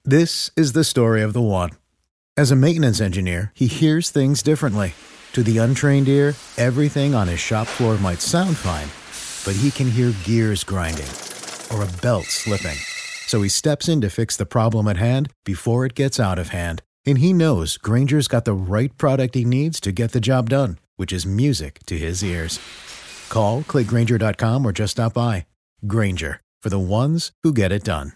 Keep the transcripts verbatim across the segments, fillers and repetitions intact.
This is the story of the one. As a maintenance engineer, he hears things differently. To the untrained ear, everything on his shop floor might sound fine, but he can hear gears grinding or a belt slipping. So he steps in to fix the problem at hand before it gets out of hand. And he knows Grainger's got the right product he needs to get the job done, which is music to his ears. Call, click Grainger dot com, or just stop by. Grainger, for the ones who get it done.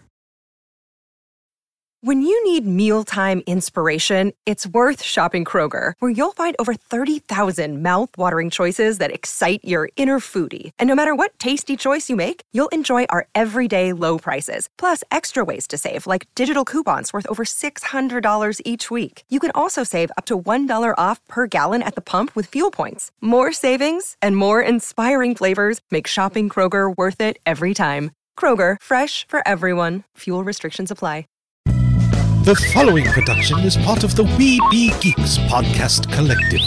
When you need mealtime inspiration, it's worth shopping Kroger, where you'll find over thirty thousand mouth-watering choices that excite your inner foodie. And no matter what tasty choice you make, you'll enjoy our everyday low prices, plus extra ways to save, like digital coupons worth over six hundred dollars each week. You can also save up to one dollar off per gallon at the pump with fuel points. More savings and more inspiring flavors make shopping Kroger worth it every time. Kroger, fresh for everyone. Fuel restrictions apply. The following production is part of the We Be Geeks podcast collective.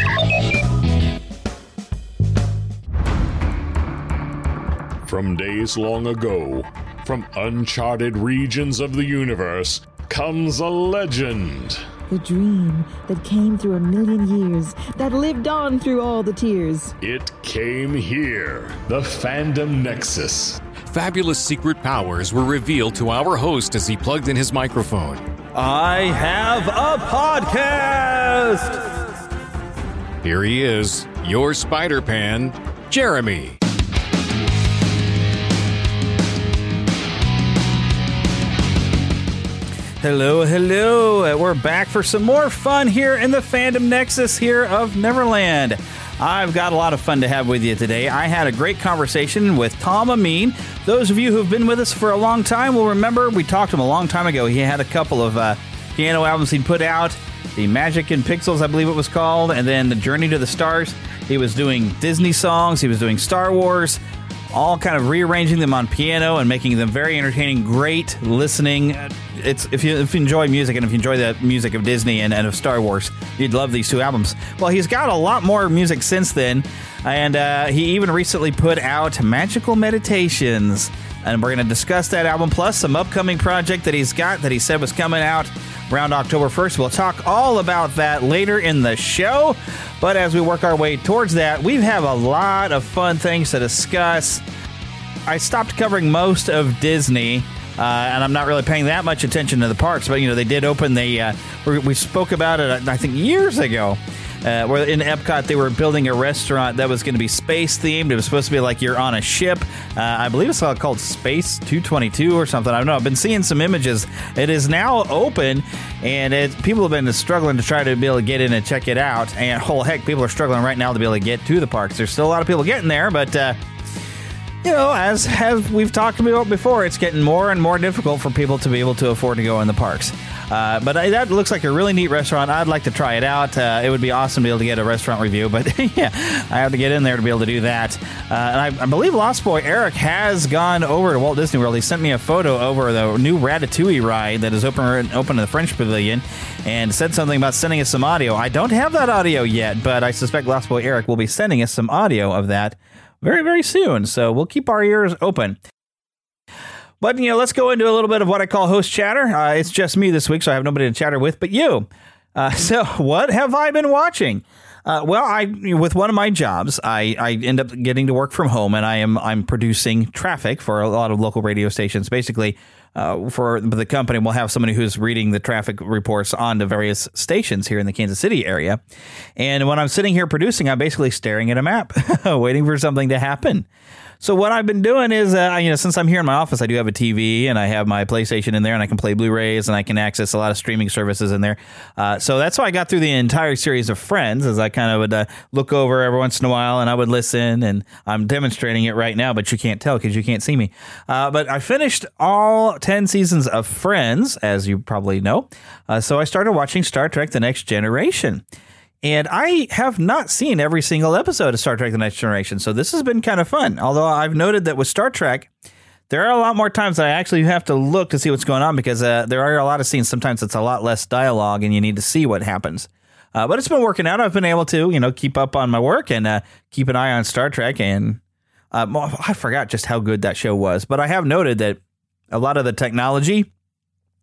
From days long ago, from uncharted regions of the universe, comes a legend. The dream that came through a million years, that lived on through all the tears. It came here, the Fandom Nexus. Fabulous secret powers were revealed to our host as he plugged in his microphone. I have a podcast! Here he is, your Spider-Pan, Jeremy. Hello, hello. We're back for some more fun here in the Fandom Nexus here of Neverland. I've got a lot of fun to have with you today. I had a great conversation with Tom Amin. Those of you who've been with us for a long time will remember we talked to him a long time ago. He had a couple of uh, piano albums he'd put out, the Magic and Pixels, I believe it was called, and then the Journey to the Stars. He was doing Disney songs, he was doing Star Wars, all kind of rearranging them on piano and making them very entertaining, great listening. It's if you, if you enjoy music and if you enjoy the music of Disney and, and of Star Wars, you'd love these two albums. Well, he's got a lot more music since then, and uh, he even recently put out Magical Meditations, and we're going to discuss that album, plus some upcoming project that he's got that he said was coming out around October first. We'll talk all about that later in the show, but as we work our way towards that, we have a lot of fun things to discuss. I stopped covering most of Disney, uh, and I'm not really paying that much attention to the parks, but, you know, they did open the, uh, we spoke about it, I think, years ago, uh, where in Epcot they were building a restaurant that was going to be space-themed. It was supposed to be like you're on a ship. Uh, I believe it's called Space two twenty-two or something. I don't know. I've been seeing some images. It is now open, and it, people have been struggling to try to be able to get in and check it out. And, oh, heck, people are struggling right now to be able to get to the parks. There's still a lot of people getting there, but... Uh, You know, as, as we've talked about before, it's getting more and more difficult for people to be able to afford to go in the parks. Uh, but I, that looks like a really neat restaurant. I'd like to try it out. Uh, it would be awesome to be able to get a restaurant review. But yeah, I have to get in there to be able to do that. Uh, and I, I believe Lost Boy Eric has gone over to Walt Disney World. He sent me a photo over the new Ratatouille ride that is open, open in the French Pavilion and said something about sending us some audio. I don't have that audio yet, but I suspect Lost Boy Eric will be sending us some audio of that very, very soon, so we'll keep our ears open. But, you know, let's go into a little bit of what I call host chatter. Uh, it's just me this week, so I have nobody to chatter with but you. Uh, so what have I been watching? Uh, well, I with one of my jobs, I, I end up getting to work from home, and I am I'm producing traffic for a lot of local radio stations. Basically, uh, for the company, we'll have somebody who's reading the traffic reports on the various stations here in the Kansas City area. And when I'm sitting here producing, I'm basically staring at a map, waiting for something to happen. So what I've been doing is, uh, you know, since I'm here in my office, I do have a T V and I have my PlayStation in there and I can play Blu-rays and I can access a lot of streaming services in there. Uh, so that's why I got through the entire series of Friends, as I kind of would uh, look over every once in a while and I would listen, and I'm demonstrating it right now, but you can't tell because you can't see me. Uh, but I finished all ten seasons of Friends, as you probably know. Uh, so I started watching Star Trek: The Next Generation. And I have not seen every single episode of Star Trek: The Next Generation, so this has been kind of fun. Although I've noted that with Star Trek, there are a lot more times that I actually have to look to see what's going on, because uh, there are a lot of scenes. Sometimes it's a lot less dialogue, and you need to see what happens. Uh, but it's been working out. I've been able to, you know, keep up on my work and uh, keep an eye on Star Trek. And uh, I forgot just how good that show was. But I have noted that a lot of the technology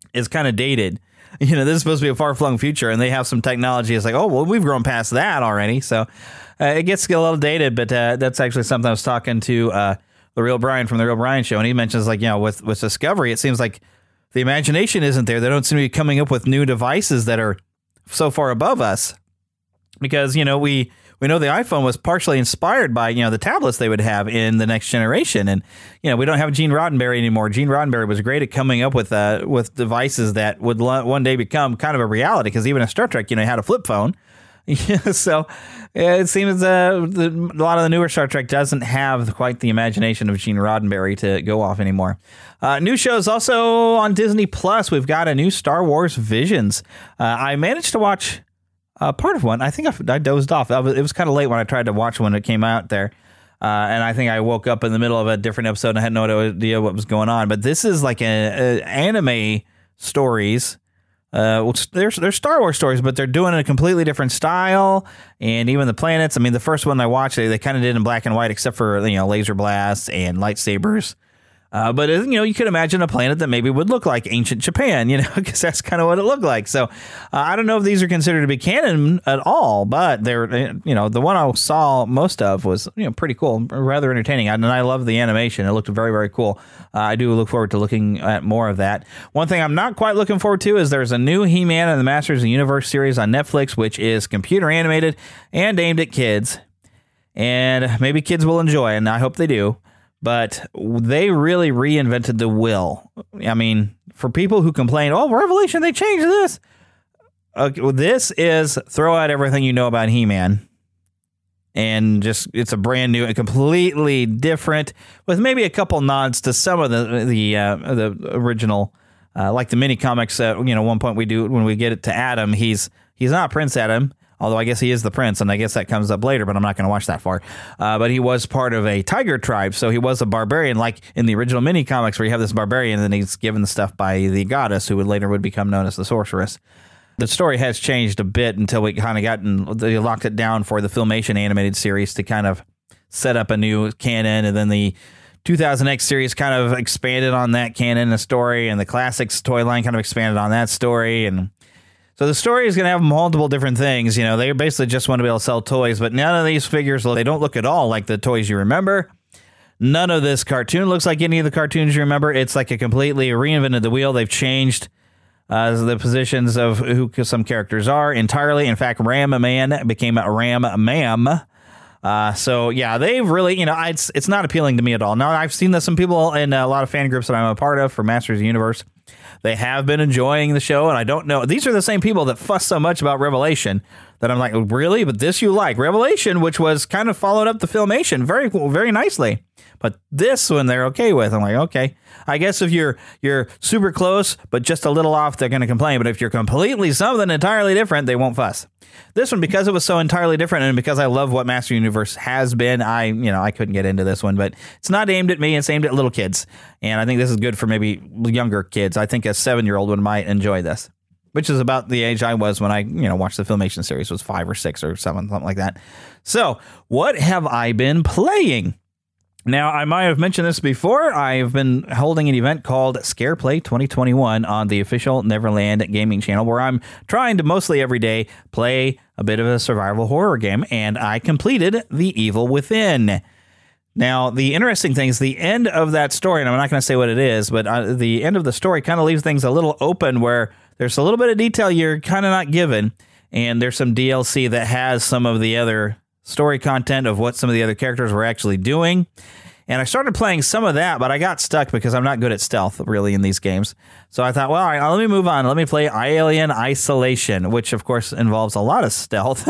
is kind of dated. You know, this is supposed to be a far-flung future, and they have some technology. It's like, oh, well, we've grown past that already. So uh, it gets a little dated, but uh, that's actually something I was talking to uh, the Real Brian from the Real Brian Show, and he mentions, like, you know, with, with Discovery, it seems like the imagination isn't there. They don't seem to be coming up with new devices that are so far above us because, you know, we... We know the iPhone was partially inspired by, you know, the tablets they would have in the next generation. And, you know, we don't have Gene Roddenberry anymore. Gene Roddenberry was great at coming up with uh, with devices that would lo- one day become kind of a reality because even in Star Trek, you know, had a flip phone. So yeah, it seems uh, the, a lot of the newer Star Trek doesn't have quite the imagination of Gene Roddenberry to go off anymore. Uh, new shows also on Disney Plus. We've got a new Star Wars Visions. Uh, I managed to watch... Uh, part of one, I think I, I dozed off. I was, it was kind of late when I tried to watch when it came out there. Uh, and I think I woke up in the middle of a different episode and I had no idea what was going on. But this is like a, a anime stories. Uh, which they're, they're Star Wars stories, but they're doing a completely different style. And even the planets. I mean, the first one I watched, they, they kind of did in black and white, except for, you know, laser blasts and lightsabers. Uh, but, you know, you could imagine a planet that maybe would look like ancient Japan, you know, because that's kind of what it looked like. So uh, I don't know if these are considered to be canon at all, but they're, you know, the one I saw most of was, you know, pretty cool, rather entertaining. And I love the animation. It looked very, very cool. Uh, I do look forward to looking at more of that. One thing I'm not quite looking forward to is there's a new He-Man and the Masters of the Universe series on Netflix, which is computer animated and aimed at kids. And maybe kids will enjoy, and I hope they do. But they really reinvented the wheel. I mean, for people who complain, oh, Revelation, they changed this. Okay, well, this is throw out everything you know about He-Man. And just, it's a brand new and completely different, with maybe a couple nods to some of the the uh, the original, uh, like the mini comics. Uh, you know, one point we do when we get it to Adam, he's he's not Prince Adam. Although I guess he is the prince, and I guess that comes up later, but I'm not going to watch that far. Uh, but he was part of a tiger tribe, so he was a barbarian, like in the original mini comics where you have this barbarian, and then he's given the stuff by the goddess, who would later would become known as the sorceress. The story has changed a bit until we kind of got and they locked it down for the Filmation animated series to kind of set up a new canon, and then the two thousand X series kind of expanded on that canon and story, and the Classics toy line kind of expanded on that story, and so the story is going to have multiple different things. You know, they basically just want to be able to sell toys, but none of these figures, they don't look at all like the toys you remember. None of this cartoon looks like any of the cartoons you remember. It's like a completely reinvented the wheel. They've changed uh, the positions of who some characters are entirely. In fact, Ram Man became a Ram Ma'am. Uh, so, yeah, they've really, you know, it's, it's not appealing to me at all. Now, I've seen that some people in a lot of fan groups that I'm a part of for Masters of the Universe, they have been enjoying the show, and I don't know. These are the same people that fuss so much about Revelation that I'm like, really? But this you like? Revelation, which was kind of followed up the Filmation very, very nicely. But this one they're okay with. I'm like, okay. I guess if you're you're super close, but just a little off, they're going to complain. But if you're completely something entirely different, they won't fuss. This one, because it was so entirely different, and because I love what Master Universe has been, I you know I couldn't get into this one. But it's not aimed at me; it's aimed at little kids, and I think this is good for maybe younger kids. I think a seven-year-old one might enjoy this, which is about the age I was when I you know watched the Filmation series. It was five or six or seven, something like that. So, what have I been playing? Now, I might have mentioned this before. I've been holding an event called Scareplay twenty twenty-one on the official Neverland Gaming channel, where I'm trying to mostly every day play a bit of a survival horror game, and I completed The Evil Within. Now, the interesting thing is the end of that story, and I'm not going to say what it is, but uh, the end of the story kind of leaves things a little open, where there's a little bit of detail you're kind of not given, and there's some D L C that has some of the other story content of what some of the other characters were actually doing. And I started playing some of that, but I got stuck because I'm not good at stealth really in these games. So I thought, well, all right, let me move on. Let me play Alien Isolation, which of course involves a lot of stealth.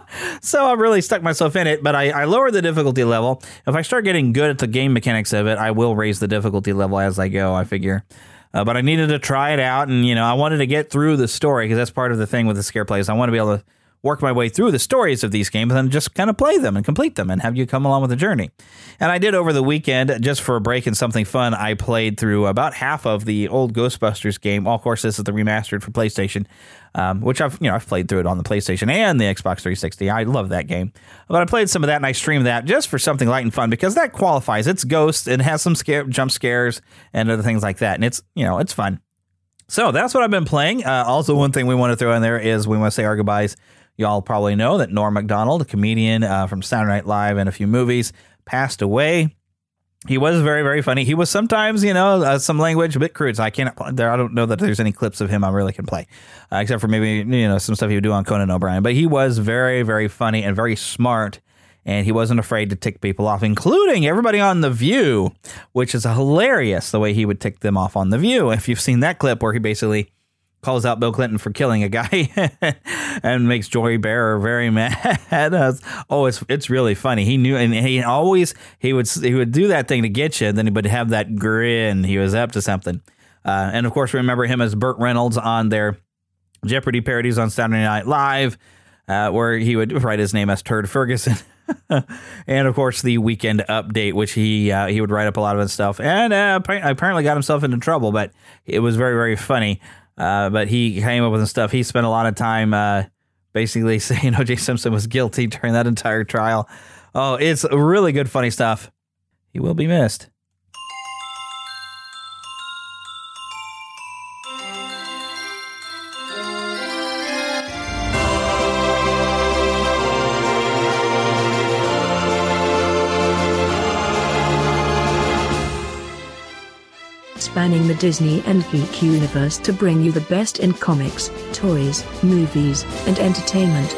So I really stuck myself in it, but I, I lowered the difficulty level. If I start getting good at the game mechanics of it, I will raise the difficulty level as I go, I figure. Uh, but I needed to try it out, and you know, I wanted to get through the story, because that's part of the thing with the scare plays. I want to be able to work my way through the stories of these games and just kind of play them and complete them and have you come along with the journey. And I did over the weekend, just for a break and something fun. I played through about half of the old Ghostbusters game. Well, of course, this is the remastered for PlayStation, um, which I've, you know, I've played through it on the PlayStation and the Xbox three sixty. I love that game. But I played some of that, and I streamed that just for something light and fun, because that qualifies. It's Ghost. It has some scare, jump scares and other things like that. And it's, you know, it's fun. So that's what I've been playing. Uh, also, one thing we want to throw in there is we want to say our goodbyes. Y'all probably know that Norm Macdonald, a comedian uh, from Saturday Night Live and a few movies, passed away. He was very, very funny. He was sometimes, you know, uh, some language a bit crude. So I can't. There, I don't know that there's any clips of him I really can play, uh, except for maybe you know some stuff he would do on Conan O'Brien. But he was very, very funny and very smart. And he wasn't afraid to tick people off, including everybody on The View, which is hilarious the way he would tick them off on The View. If you've seen that clip where he basically calls out Bill Clinton for killing a guy and makes Joy Behar very mad. Oh, it's it's really funny. He knew, and he always he would he would do that thing to get you, and then he would have that grin. He was up to something. Uh, and of course, remember him as Burt Reynolds on their Jeopardy parodies on Saturday Night Live, uh, where he would write his name as Turd Ferguson. And of course the Weekend Update, which he uh, he would write up a lot of his stuff, and uh, apparently got himself into trouble, but it was very, very funny. Uh, but he came up with the stuff. He spent a lot of time uh, basically saying O J Simpson was guilty during that entire trial. Oh, it's really good, funny stuff. He will be missed. Spanning the Disney and geek universe to bring you the best in comics, toys, movies, and entertainment.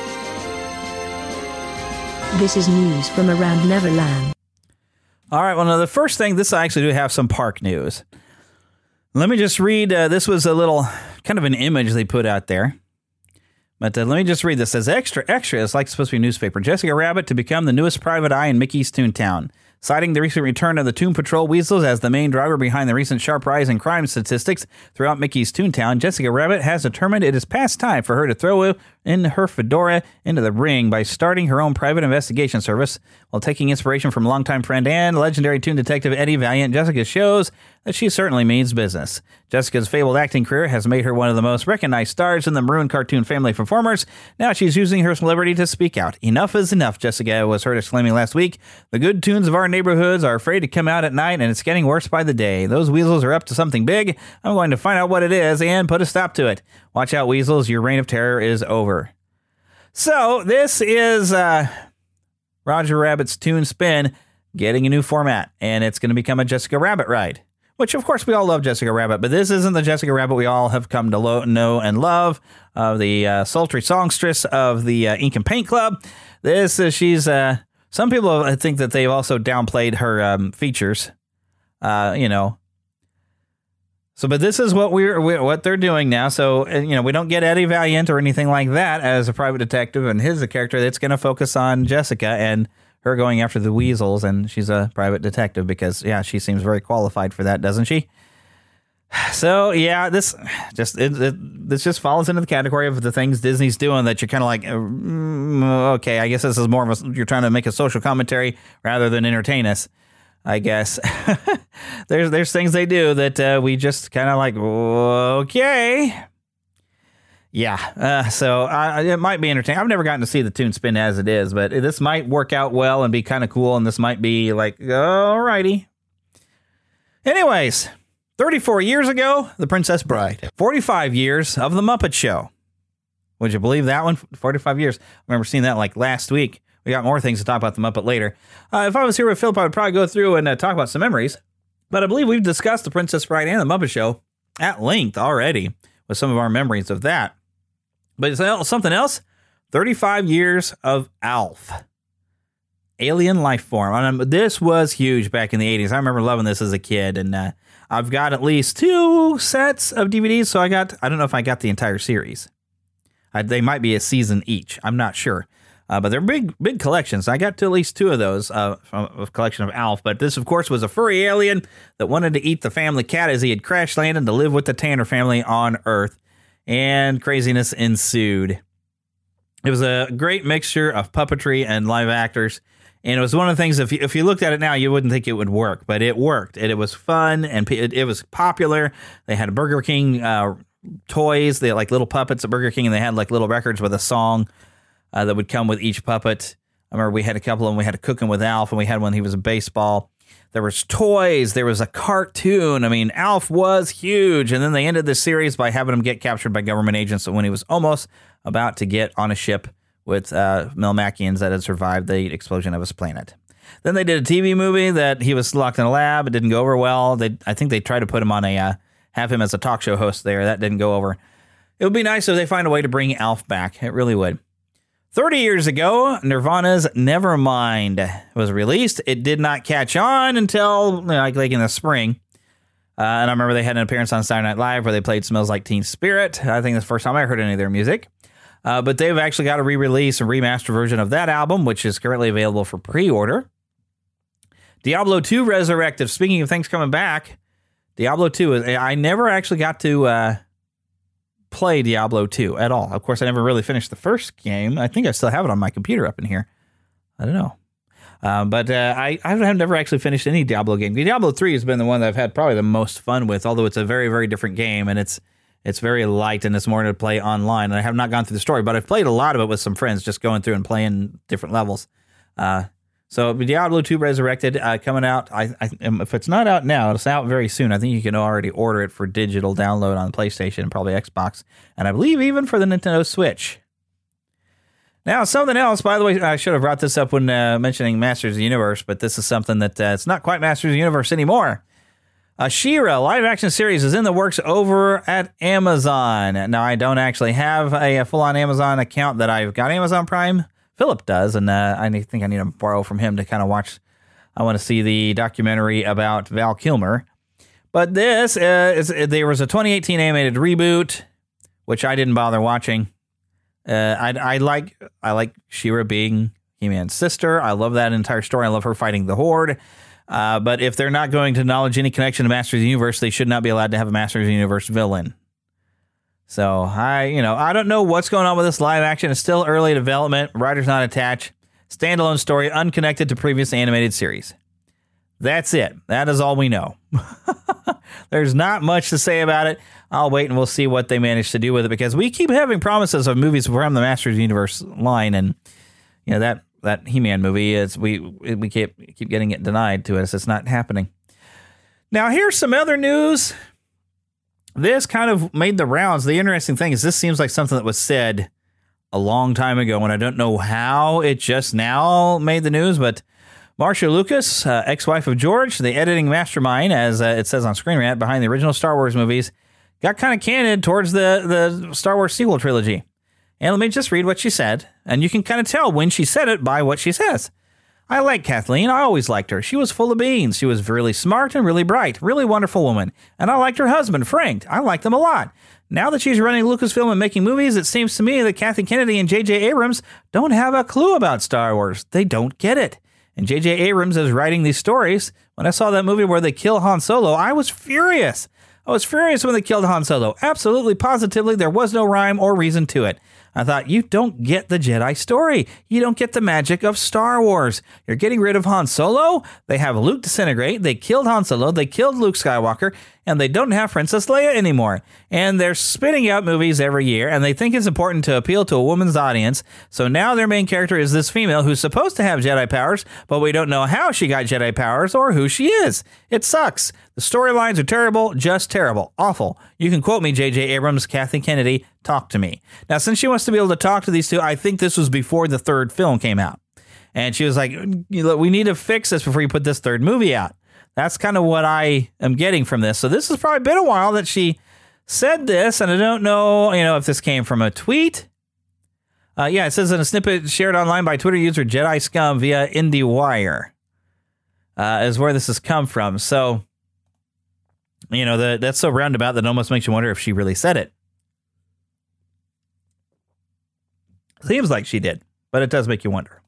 This is news from around Neverland. All right, well, now the first thing, this I actually do have some park news. Let me just read, uh, this was a little, kind of an image they put out there. But uh, let me just read this. It says, extra, extra, it's like it's supposed to be a newspaper. Jessica Rabbit to become the newest private eye in Mickey's Toontown. Citing the recent return of the Toon Patrol Weasels as the main driver behind the recent sharp rise in crime statistics throughout Mickey's Toontown, Jessica Rabbit has determined it is past time for her to throw in her fedora into the ring by starting her own private investigation service. While taking inspiration from longtime friend and legendary Toon detective Eddie Valiant, Jessica shows that she certainly means business. Jessica's fabled acting career has made her one of the most recognized stars in the Maroon cartoon family performers. Now she's using her celebrity to speak out. Enough is enough, Jessica was heard exclaiming last week. The good tunes of our neighborhoods are afraid to come out at night, and it's getting worse by the day. Those weasels are up to something big. I'm going to find out what it is and put a stop to it. Watch out, weasels. Your reign of terror is over. So this is uh, Roger Rabbit's Toon Spin getting a new format, and it's going to become a Jessica Rabbit ride. Which, of course, we all love Jessica Rabbit, but this isn't the Jessica Rabbit we all have come to lo- know and love, of the uh, sultry songstress of the uh, Ink and Paint Club. This is, she's, uh, some people think that they've also downplayed her um, features, uh, you know. So, but this is what we're, we're, what they're doing now. So, you know, we don't get Eddie Valiant or anything like that as a private detective, and his a character that's going to focus on Jessica and her going after the weasels, and she's a private detective because, yeah, she seems very qualified for that, doesn't she? So, yeah, this just it, it, this just falls into the category of the things Disney's doing that you're kind of like, mm, okay, I guess this is more of a, you're trying to make a social commentary rather than entertain us, I guess. there's there's things they do that uh, we just kind of like, okay. Yeah, uh, so uh, it might be entertaining. I've never gotten to see the Toon Spin as it is, but this might work out well and be kind of cool, and this might be like, alrighty. Anyways, thirty-four years ago, The Princess Bride. forty-five years of The Muppet Show. Would you believe that one? forty-five years. I remember seeing that like last week. We got more things to talk about The Muppet later. Uh, if I was here with Philip, I would probably go through and uh, talk about some memories. But I believe we've discussed The Princess Bride and The Muppet Show at length already with some of our memories of that. But something else, thirty-five years of Alf. Alien life form. And this was huge back in the eighties. I remember loving this as a kid. And uh, I've got at least two sets of D V Ds. So I got, I don't know if I got the entire series. I, they might be a season each. I'm not sure. Uh, but they're big, big collections. I got to at least two of those uh, from a collection of Alf. But this, of course, was a furry alien that wanted to eat the family cat as he had crash landed to live with the Tanner family on Earth. And craziness ensued. It was a great mixture of puppetry and live actors. And it was one of the things, if you, if you looked at it now, you wouldn't think it would work. But it worked. And it was fun. And it, it was popular. They had Burger King uh, toys. They had like little puppets at Burger King. And they had like little records with a song uh, that would come with each puppet. I remember we had a couple of them. We had a Cooking with Alf. And we had one, he was a baseball. There was toys. There was a cartoon. I mean, Alf was huge. And then they ended the series by having him get captured by government agents when he was almost about to get on a ship with uh, Melmacians that had survived the explosion of his planet. Then they did a T V movie that he was locked in a lab. It didn't go over well. They, I think they tried to put him on a, uh, have him as a talk show host there. That didn't go over. It would be nice if they find a way to bring Alf back. It really would. thirty years ago, Nirvana's Nevermind was released. It did not catch on until you know, like, like in the spring. Uh, and I remember they had an appearance on Saturday Night Live where they played Smells Like Teen Spirit. I think that's the first time I heard any of their music. Uh, but they've actually got a re-release, a remastered version of that album, which is currently available for pre-order. Diablo two Resurrected. Speaking of things coming back, Diablo two, is, I never actually got to uh, play Diablo two at all. Of course, I never really finished the first game. I think I still have it on my computer up in here. I don't know. Um, but uh, I, I have never actually finished any Diablo game. Diablo three has been the one that I've had probably the most fun with, although it's a very, very different game, and it's it's very light, and it's more to play online. And I have not gone through the story, but I've played a lot of it with some friends, just going through and playing different levels. Uh So Diablo two Resurrected uh, coming out. I, I, if it's not out now, it's out very soon. I think you can already order it for digital download on PlayStation and probably Xbox, and I believe even for the Nintendo Switch. Now, something else, by the way, I should have brought this up when uh, mentioning Masters of the Universe, but this is something that uh, it's not quite Masters of the Universe anymore. A She-Ra live-action series is in the works over at Amazon. Now, I don't actually have a, a full-on Amazon account that I've got Amazon Prime. Philip does, and uh, I think I need to borrow from him to kind of watch. I want to see the documentary about Val Kilmer. But this, uh, is, there was a twenty eighteen animated reboot, which I didn't bother watching. Uh, I, I like I like She-Ra being He-Man's sister. I love that entire story. I love her fighting the Horde. Uh, but if they're not going to acknowledge any connection to Masters of the Universe, they should not be allowed to have a Masters of the Universe villain. So, I, you know, I don't know what's going on with this live action. It's still early development. Writer's not attached. Standalone story, unconnected to previous animated series. That's it. That is all we know. There's not much to say about it. I'll wait and we'll see what they manage to do with it, because we keep having promises of movies from the Masters of the Universe line, and you know that that He-Man movie is we we keep keep getting it denied to us. It's not happening. Now, here's some other news. This kind of made the rounds. The interesting thing is this seems like something that was said a long time ago, and I don't know how it just now made the news, but Marcia Lucas, uh, ex-wife of George, the editing mastermind, as uh, it says on Screen Rant, behind the original Star Wars movies, got kind of candid towards the, the Star Wars sequel trilogy. And let me just read what she said, and you can kind of tell when she said it by what she says. I like Kathleen. I always liked her. She was full of beans. She was really smart and really bright. Really wonderful woman. And I liked her husband, Frank. I liked them a lot. Now that she's running Lucasfilm and making movies, it seems to me that Kathleen Kennedy and J J Abrams don't have a clue about Star Wars. They don't get it. And J J Abrams is writing these stories. When I saw that movie where they kill Han Solo, I was furious. I was furious when they killed Han Solo. Absolutely, positively, there was no rhyme or reason to it. I thought, you don't get the Jedi story. You don't get the magic of Star Wars. You're getting rid of Han Solo. They have Luke disintegrate. They killed Han Solo. They killed Luke Skywalker. And they don't have Princess Leia anymore. And they're spitting out movies every year, and they think it's important to appeal to a woman's audience. So now their main character is this female who's supposed to have Jedi powers, but we don't know how she got Jedi powers or who she is. It sucks. The storylines are terrible, just terrible, awful. You can quote me, J J Abrams, Kathleen Kennedy, talk to me. Now, since she wants to be able to talk to these two, I think this was before the third film came out. And she was like, we need to fix this before you put this third movie out. That's kind of what I am getting from this. So this has probably been a while that she said this, and I don't know, you know, if this came from a tweet. Uh, yeah, it says in a snippet shared online by Twitter user Jedi Scum via IndieWire uh, is where this has come from. So, you know, the, that's so roundabout that it almost makes you wonder if she really said it. Seems like she did, but it does make you wonder.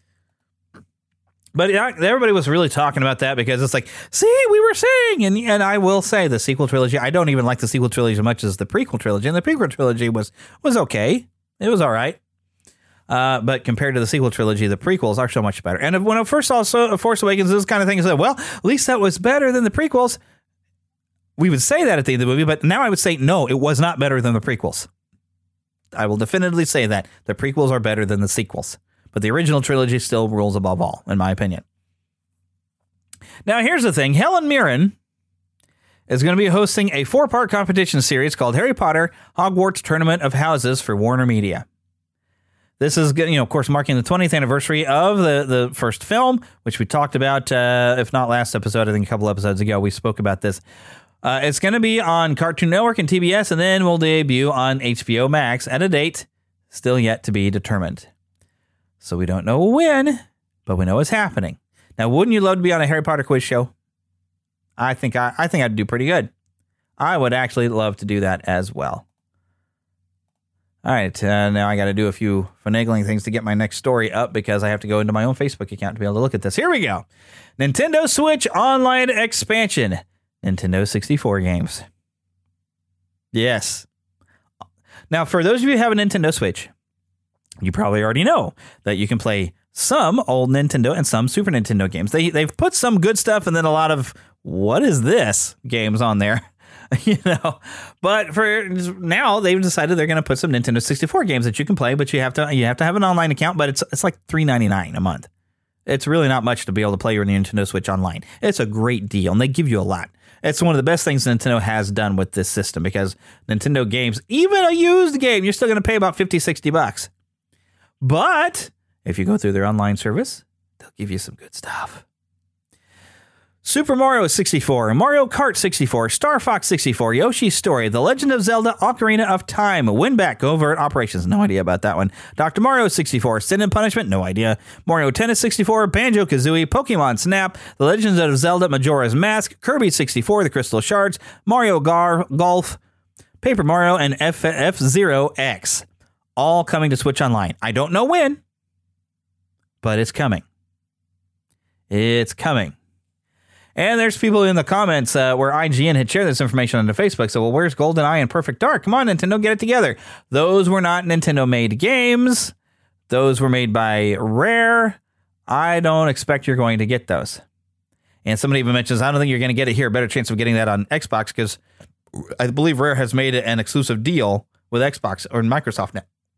But everybody was really talking about that because it's like, see, we were saying, and and I will say the sequel trilogy, I don't even like the sequel trilogy as much as the prequel trilogy, and the prequel trilogy was was okay. It was all right. Uh, but compared to the sequel trilogy, the prequels are so much better. And when I first saw so, Force Awakens, this kind of thing, I said, well, at least that was better than the prequels. We would say that at the end of the movie, but now I would say, no, it was not better than the prequels. I will definitively say that. The prequels are better than the sequels. But the original trilogy still rules above all, in my opinion. Now, here's the thing. Helen Mirren is going to be hosting a four-part competition series called Harry Potter Hogwarts Tournament of Houses for Warner Media. This is, you know, of course, marking the twentieth anniversary of the, the first film, which we talked about, uh, if not last episode, I think a couple episodes ago, we spoke about this. Uh, it's going to be on Cartoon Network and T B S, and then will debut on H B O Max at a date still yet to be determined. So we don't know when, but we know it's happening. Now, wouldn't you love to be on a Harry Potter quiz show? I think I, I think I'd do pretty good. I would actually love to do that as well. All right, uh, now I got to do a few finagling things to get my next story up because I have to go into my own Facebook account to be able to look at this. Here we go. Nintendo Switch Online Expansion. Nintendo sixty-four games. Yes. Now, for those of you who have a Nintendo Switch, you probably already know that you can play some old Nintendo and some Super Nintendo games. They, they've put some good stuff and then a lot of, what is this, games on there. You know, but for now they've decided they're going to put some Nintendo sixty-four games that you can play, but you have to you have to have an online account. But it's it's like three ninety-nine a month. It's really not much to be able to play your Nintendo Switch online. It's a great deal, and they give you a lot. It's one of the best things Nintendo has done with this system because Nintendo games, even a used game, you're still going to pay about fifty, sixty bucks. But if you go through their online service, they'll give you some good stuff. Super Mario sixty-four, Mario Kart sixty-four, Star Fox sixty-four, Yoshi's Story, The Legend of Zelda Ocarina of Time, Win-Back Covert Operations, no idea about that one, Doctor Mario sixty-four, Sin and Punishment, no idea, Mario Tennis sixty-four, Banjo-Kazooie, Pokemon Snap, The Legend of Zelda Majora's Mask, Kirby sixty-four, The Crystal Shards, Mario Gar- Golf, Paper Mario, and F- F-Zero X, all coming to Switch Online. I don't know when, but it's coming. It's coming. And there's people in the comments uh, where I G N had shared this information on the Facebook. So, well, where's GoldenEye and Perfect Dark? Come on, Nintendo, get it together. Those were not Nintendo-made games. Those were made by Rare. I don't expect you're going to get those. And somebody even mentions, I don't think you're going to get it here. Better chance of getting that on Xbox because I believe Rare has made an exclusive deal with Xbox or Microsoft now.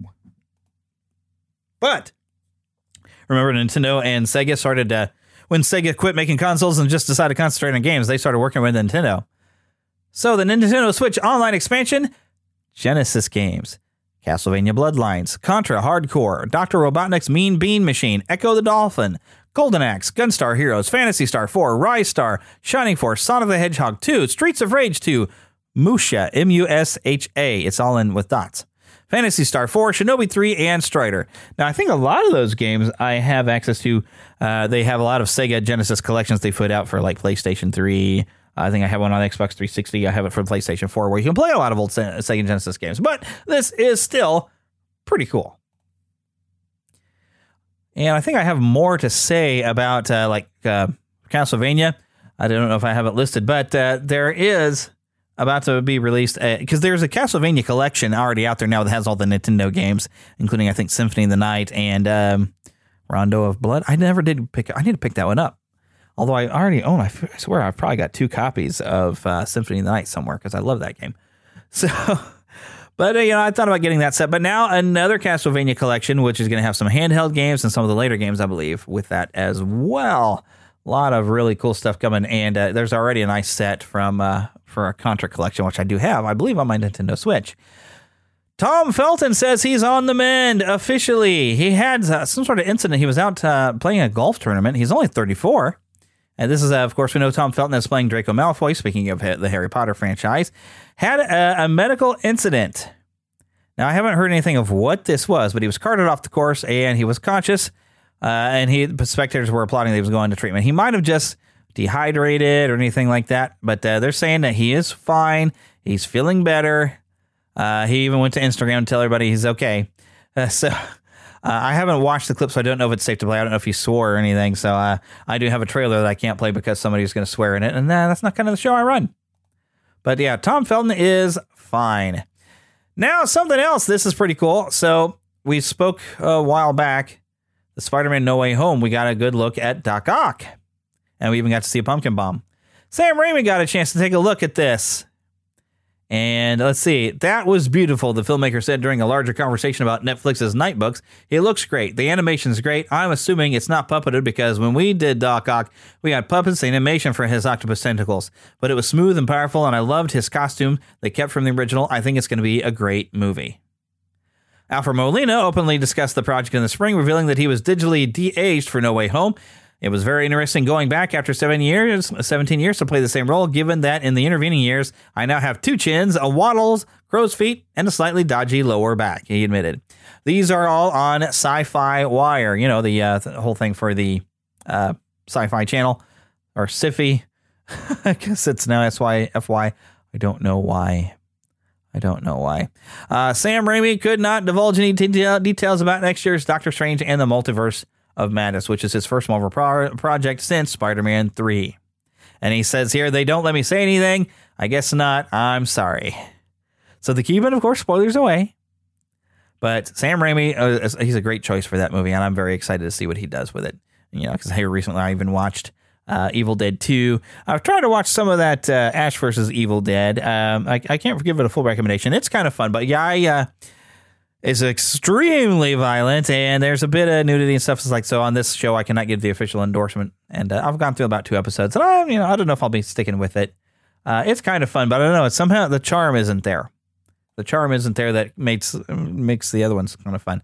But remember, Nintendo and Sega started to... When Sega quit making consoles and just decided to concentrate on games, they started working with Nintendo. So the Nintendo Switch Online Expansion, Genesis games, Castlevania Bloodlines, Contra Hardcore, Doctor Robotnik's Mean Bean Machine, Echo the Dolphin, Golden Axe, Gunstar Heroes, Phantasy Star four, Rise Star, Shining Force, Sonic the Hedgehog two, Streets of Rage two, Musha, M U S H A, it's all in with dots. Phantasy Star four, Shinobi three, and Strider. Now, I think a lot of those games I have access to. Uh, they have a lot of Sega Genesis collections they put out for like PlayStation three. I think I have one on Xbox three sixty. I have it for PlayStation four where you can play a lot of old Sega Genesis games. But this is still pretty cool. And I think I have more to say about uh, like uh, Castlevania. I don't know if I have it listed, but uh, there is... about to be released, because uh, there's a Castlevania collection already out there now that has all the Nintendo games, including, I think, Symphony of the Night and um, Rondo of Blood. I never did pick I need to pick that one up. Although I already own, I swear I've probably got two copies of uh, Symphony of the Night somewhere, because I love that game. So, but, uh, you know, I thought about getting that set. But now another Castlevania collection, which is going to have some handheld games and some of the later games, I believe, with that as well. A lot of really cool stuff coming, and uh, there's already a nice set from uh, for a Contra collection, which I do have, I believe, on my Nintendo Switch. Tom Felton says he's on the mend officially. He had uh, some sort of incident. He was out uh, playing a golf tournament. He's only thirty-four. And this is, uh, of course, we know Tom Felton is playing Draco Malfoy, speaking of the Harry Potter franchise. Had a, a medical incident. Now, I haven't heard anything of what this was, but he was carted off the course, and he was conscious. Uh, and he, the spectators were applauding that he was going to treatment. He might have just dehydrated or anything like that, but uh, they're saying that he is fine. He's feeling better. Uh, he even went to Instagram to tell everybody he's okay. Uh, so uh, I haven't watched the clip, so I don't know if it's safe to play. I don't know if he swore or anything. So uh, I do have a trailer that I can't play because somebody's going to swear in it, and uh, that's not kind of the show I run. But yeah, Tom Felton is fine. Now, something else. This is pretty cool. So we spoke a while back. The Spider-Man No Way Home, we got a good look at Doc Ock. And we even got to see a pumpkin bomb. Sam Raimi got a chance to take a look at this. And let's see, that was beautiful, the filmmaker said during a larger conversation about Netflix's Night Books. It looks great. The animation's great. I'm assuming it's not puppeted because when we did Doc Ock, we got puppets and animation for his octopus tentacles. But it was smooth and powerful, and I loved his costume they kept from the original. I think it's going to be a great movie. Alfred Molina openly discussed the project in the spring, revealing that he was digitally de-aged for No Way Home. It was very interesting going back after seven years, seventeen years to play the same role, given that in the intervening years, I now have two chins, a waddles, crow's feet, and a slightly dodgy lower back, he admitted. These are all on Sci-Fi Wire, you know, the, uh, the whole thing for the uh, Sci-Fi Channel, or Sci-Fi. I guess it's now S Y F Y. I don't know why. I don't know why. Uh, Sam Raimi could not divulge any detail, details about next year's Doctor Strange and the Multiverse of Madness, which is his first Marvel pro- project since Spider-Man three. And he says here, they don't let me say anything. I guess not. I'm sorry. So the keeping, of course, spoilers away. But Sam Raimi, uh, he's a great choice for that movie, and I'm very excited to see what he does with it. You know, because here recently I even watched uh, Evil Dead two. I've tried to watch some of that uh, Ash versus Evil Dead. Um, I, I can't give it a full recommendation. It's kind of fun, but yeah, I... Uh, It's extremely violent, and there's a bit of nudity and stuff. It's like, so on this show, I cannot give the official endorsement. And uh, I've gone through about two episodes, and I, you know, I don't know if I'll be sticking with it. Uh, it's kind of fun, but I don't know. It's somehow the charm isn't there. The charm isn't there that makes makes the other ones kind of fun.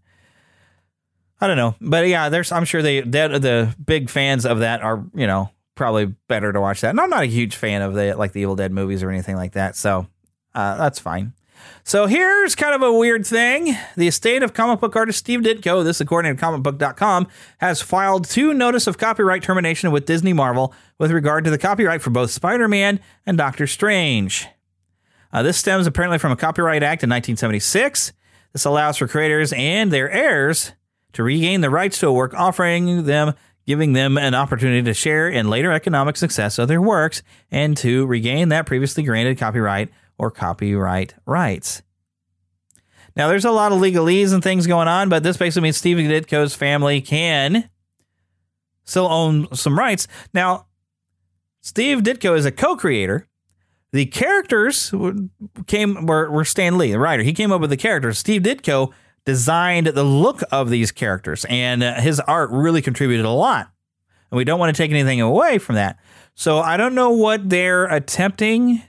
I don't know, but yeah, there's. I'm sure they the, the big fans of that are, you know, probably better to watch that. And I'm not a huge fan of the like the Evil Dead movies or anything like that, so uh, that's fine. So here's kind of a weird thing. The estate of comic book artist Steve Ditko, this according to comic book dot com, has filed two notice of copyright termination with Disney Marvel with regard to the copyright for both Spider-Man and Doctor Strange. Uh, this stems apparently from a Copyright Act in nineteen seventy-six. This allows for creators and their heirs to regain the rights to a work, offering them, giving them an opportunity to share in later economic success of their works and to regain that previously granted copyright or copyright rights. Now, there's a lot of legalese and things going on, but this basically means Steve Ditko's family can still own some rights. Now, Steve Ditko is a co-creator. The characters came were, were Stan Lee, the writer. He came up with the characters. Steve Ditko designed the look of these characters, and uh, his art really contributed a lot. And we don't want to take anything away from that. So I don't know what they're attempting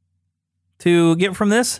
to get from this.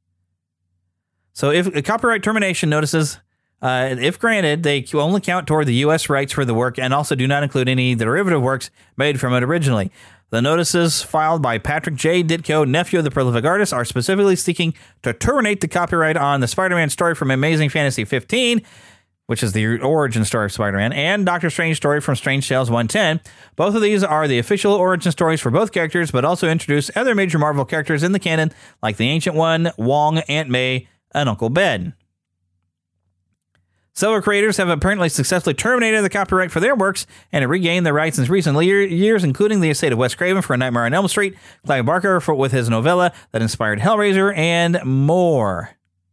So if a copyright termination notices, uh, if granted, they only count toward the U S rights for the work and also do not include any derivative works made from it originally. The notices filed by Patrick J. Ditko, nephew of the prolific artist, are specifically seeking to terminate the copyright on the Spider-Man story from Amazing Fantasy fifteen, which is the origin story of Spider-Man, and Doctor Strange story from Strange Tales one ten. Both of these are the official origin stories for both characters, but also introduce other major Marvel characters in the canon, like the Ancient One, Wong, Aunt May, and Uncle Ben. Several creators have apparently successfully terminated the copyright for their works and have regained their rights in recent years, including the estate of Wes Craven for A Nightmare on Elm Street, Clive Barker for, with his novella that inspired Hellraiser, and more.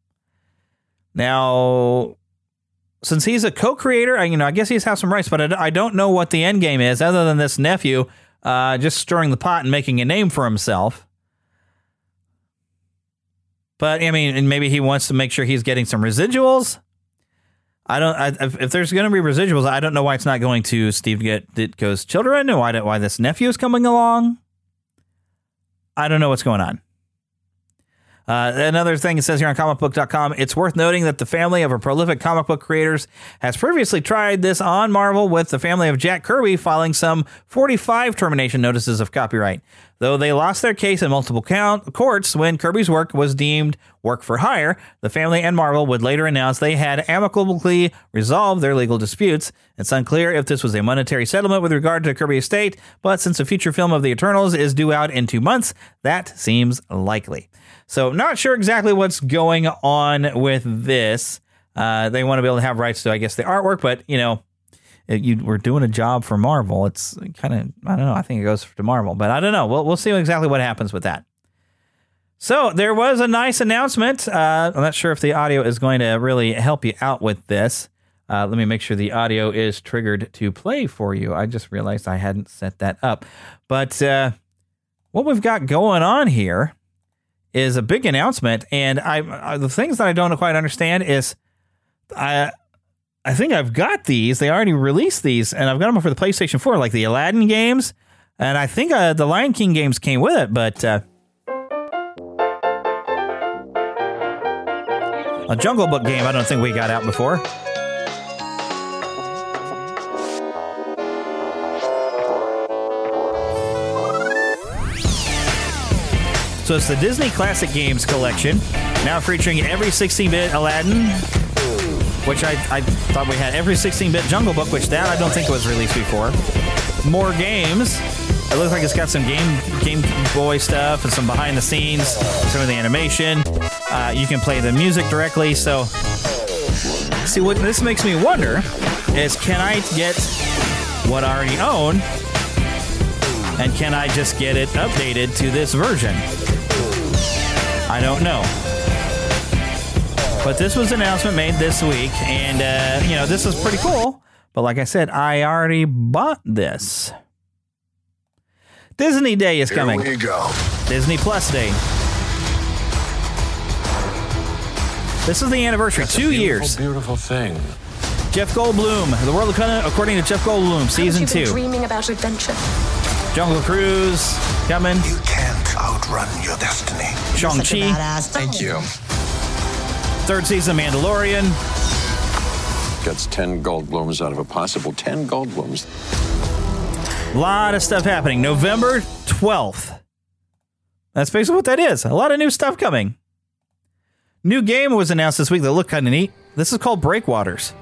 Now, since he's a co-creator, I, you know, I guess he's has some rights, but I, I don't know what the end game is other than this nephew uh, just stirring the pot and making a name for himself. But, I mean, and maybe he wants to make sure he's getting some residuals. I don't, I, if, if there's going to be residuals, I don't know why it's not going to Steve Ditko's children, or why, why this nephew is coming along. I don't know what's going on. Uh, another thing it says here on comic book dot com, it's worth noting that the family of a prolific comic book creators has previously tried this on Marvel, with the family of Jack Kirby filing some forty-five termination notices of copyright. Though they lost their case in multiple count courts when Kirby's work was deemed work for hire, the family and Marvel would later announce they had amicably resolved their legal disputes. It's unclear if this was a monetary settlement with regard to Kirby estate, but since a future film of the Eternals is due out in two months, that seems likely. So not sure exactly what's going on with this. Uh, they want to be able to have rights to, I guess, the artwork, but, you know, you we're doing a job for Marvel. It's kind of, I don't know, I think it goes to Marvel, but I don't know. We'll, we'll see exactly what happens with that. So there was a nice announcement. Uh, I'm not sure if the audio is going to really help you out with this. Uh, let me make sure the audio is triggered to play for you. I just realized I hadn't set that up. But uh, what we've got going on here is a big announcement. And I, I the things that I don't quite understand is I I think I've got these. They already released these, and I've got them for the PlayStation four, like the Aladdin games. And I think uh, the Lion King games came with it, but uh, a Jungle Book game I don't think we got out before. So it's the Disney Classic Games Collection, now featuring every sixteen-bit Aladdin, which I, I thought we had every sixteen-bit Jungle Book, which that I don't think was released before. More games. It looks like it's got some Game Game Boy stuff and some behind the scenes, some of the animation. Uh, you can play the music directly. So, see, what this makes me wonder is, can I get what I already own, and can I just get it updated to this version? I don't know. But this was an announcement made this week, and, uh, you know, this is pretty cool. But like I said, I already bought this. Disney Day is coming. Here we go. Disney Plus Day. This is the anniversary. That's Two a beautiful, years. Beautiful thing. Jeff Goldblum, The World According to Jeff Goldblum, season two. Dreaming about adventure. Jungle Cruise coming. You can't outrun your destiny. Shang-Chi. Thank you. Third season Mandalorian. Gets ten Goldblums out of a possible ten Goldblums. A lot of stuff happening. November twelfth. That's basically what that is. A lot of new stuff coming. New game was announced this week that looked kind of neat. This is called Breakwaters.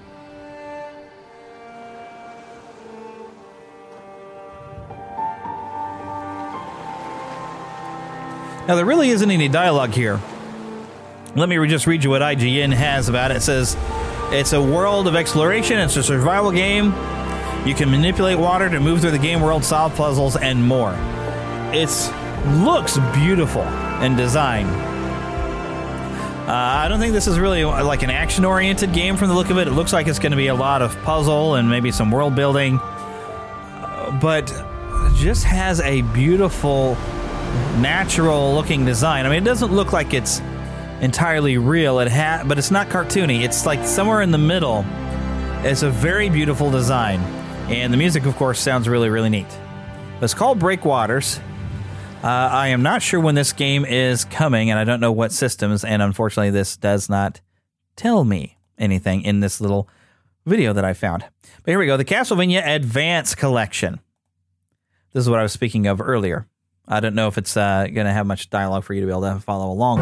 Now, there really isn't any dialogue here. Let me just read you what I G N has about it. It says, it's a world of exploration. It's a survival game. You can manipulate water to move through the game world, solve puzzles, and more. It looks beautiful in design. Uh, I don't think this is really like an action-oriented game from the look of it. It looks like it's going to be a lot of puzzle and maybe some world building. Uh, but it just has a beautiful, natural-looking design. I mean, it doesn't look like it's entirely real, It ha- but it's not cartoony. It's like somewhere in the middle. It's a very beautiful design. And the music, of course, sounds really, really neat. It's called Breakwaters. Uh, I am not sure when this game is coming, and I don't know what systems, and unfortunately this does not tell me anything in this little video that I found. But here we go, the Castlevania Advance Collection. This is what I was speaking of earlier. I don't know if it's uh, going to have much dialogue for you to be able to follow along.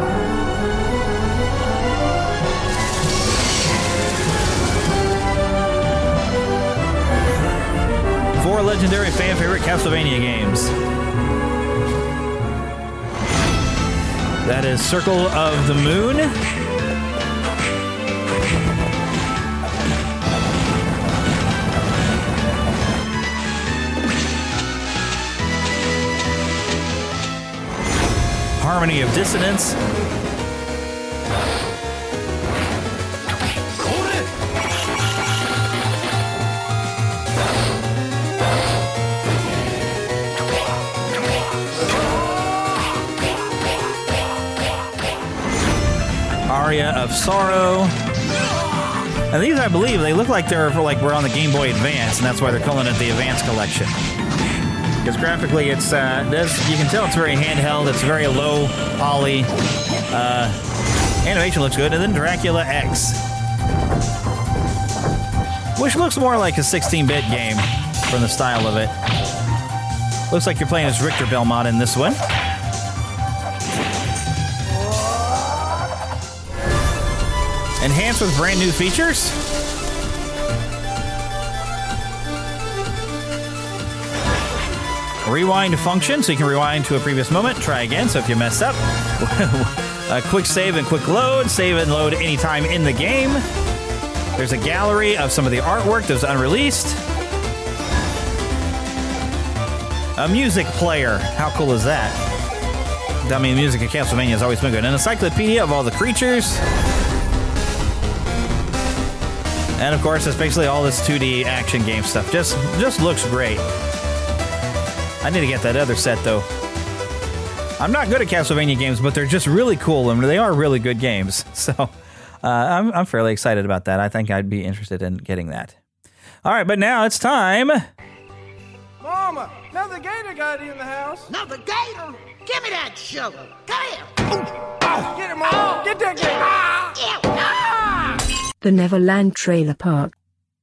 Four legendary fan-favorite Castlevania games. That is Circle of the Moon. Harmony of Dissonance. Aria of Sorrow. And these, I believe, they look like they're for like we're on the Game Boy Advance, and that's why they're calling it the Advance Collection. Because graphically, it's uh, does you can tell it's very handheld. It's very low poly. Uh, animation looks good, and then Dracula X, which looks more like a sixteen-bit game from the style of it. Looks like you're playing as Richter Belmont in this one. Enhanced with brand new features. Rewind function, so you can rewind to a previous moment. Try again, so if you mess up. A quick save and quick load. Save and load anytime in the game. There's a gallery of some of the artwork that was unreleased. A music player. How cool is that? I mean, music in Castlevania has always been good. An encyclopedia of all the creatures. And, of course, it's basically all this two D action game stuff. Just just looks great. I need to get that other set, though. I'm not good at Castlevania games, but they're just really cool, and they are really good games. So uh, I'm, I'm fairly excited about that. I think I'd be interested in getting that. All right, but now it's time. Mama, another gator got in the house. Another gator? Give me that shovel. Come here. Oh, get him, Mama. Get that gator. Ah. Ah. The Neverland Trailer Park.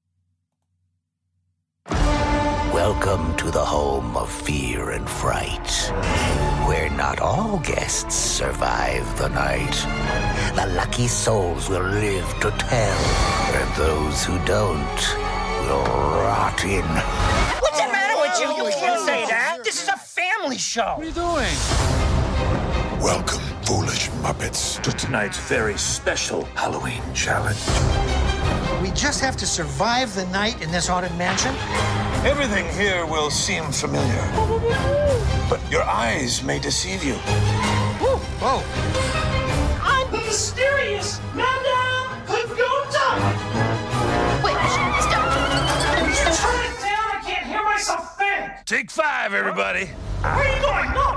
Welcome to the home of fear and fright, where not all guests survive the night. The lucky souls will live to tell, and those who don't will rot in. What's the matter with you? You can't say that. This is a family show. What are you doing? Welcome, foolish Muppets, to tonight's very special Halloween challenge. We just have to survive the night in this haunted mansion? Everything here will seem familiar, but your eyes may deceive you. Whoa! Whoa. I'm mysterious. Madame Pagota. Wait, stop. Turn it down. I can't hear myself think. Take five, everybody. Where are you going? No.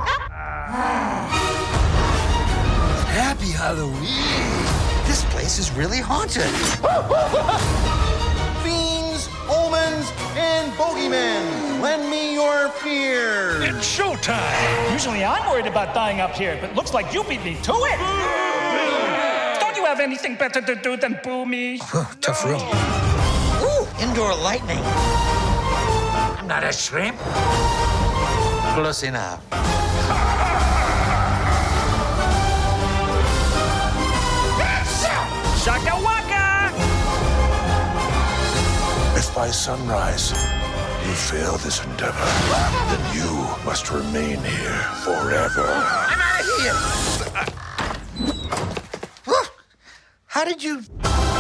Happy Halloween. This place is really haunted. Fiends, omens, and bogeymen. Lend me your fear. It's showtime. Usually I'm worried about dying up here, but looks like you beat me to it. Don't you have anything better to do than boo me? Tough room. Ooh, indoor lightning. I'm not a shrimp. Close enough. Shaka waka! If by sunrise you fail this endeavor, then you must remain here forever. I'm out of here! How did you...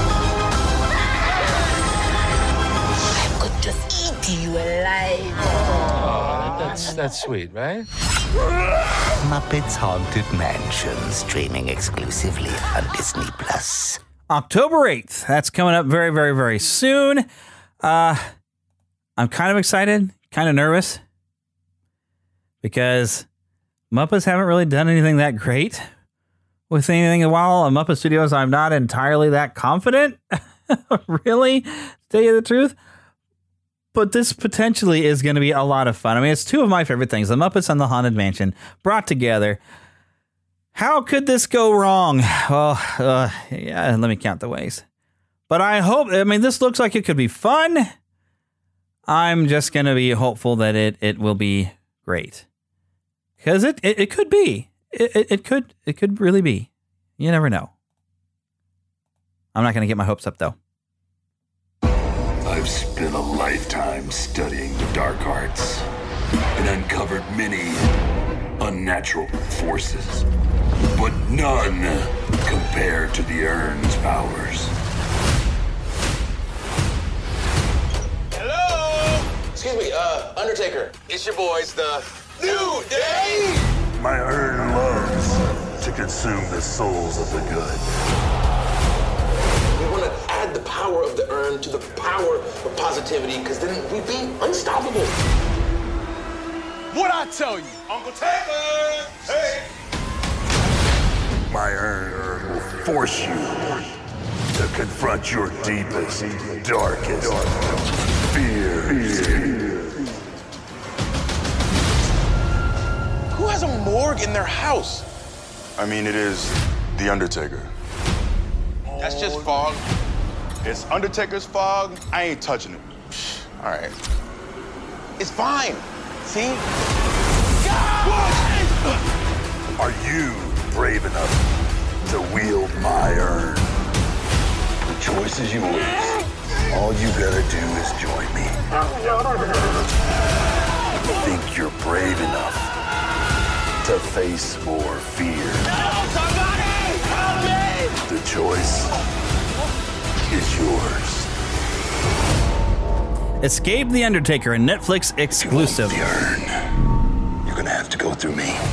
I could just eat you alive. Oh, that's, that's sweet, right? Muppets Haunted Mansion, streaming exclusively on Disney Plus. October eighth. That's coming up very, very, very soon. Uh, I'm kind of excited, kind of nervous, because Muppets haven't really done anything that great with anything in a while. On Muppet Studios, I'm not entirely that confident, really, to tell you the truth. But this potentially is going to be a lot of fun. I mean, it's two of my favorite things, the Muppets and the Haunted Mansion, brought together. How could this go wrong? Well, uh, yeah, let me count the ways. But I hope, I mean, this looks like it could be fun. I'm just going to be hopeful that it, it will be great. Because it, it, it could be. It, it, it could it could really be. You never know. I'm not going to get my hopes up, though. I've spent a lifetime studying the dark arts and uncovered many unnatural forces, but none compared to the Urn's powers. Hello? Excuse me, uh, Undertaker. It's your boys, the New Day! My Urn loves to consume the souls of the good. We want to add the power of the Urn to the power of positivity, because then we'd be unstoppable. What'd I tell you? Uncle Taylor! Hey! My Urn will force you to confront your deepest, darkest fears. Who has a morgue in their house? I mean, it is The Undertaker. That's just fog. It's Undertaker's fog. I ain't touching it. All right. It's fine. See? Are you brave enough to wield my Urn? The choice is yours. All you gotta do is join me. Think you're brave enough to face more fear? The choice is yours. Escape the Undertaker, a Netflix exclusive. The Urn. You're gonna have to go through me.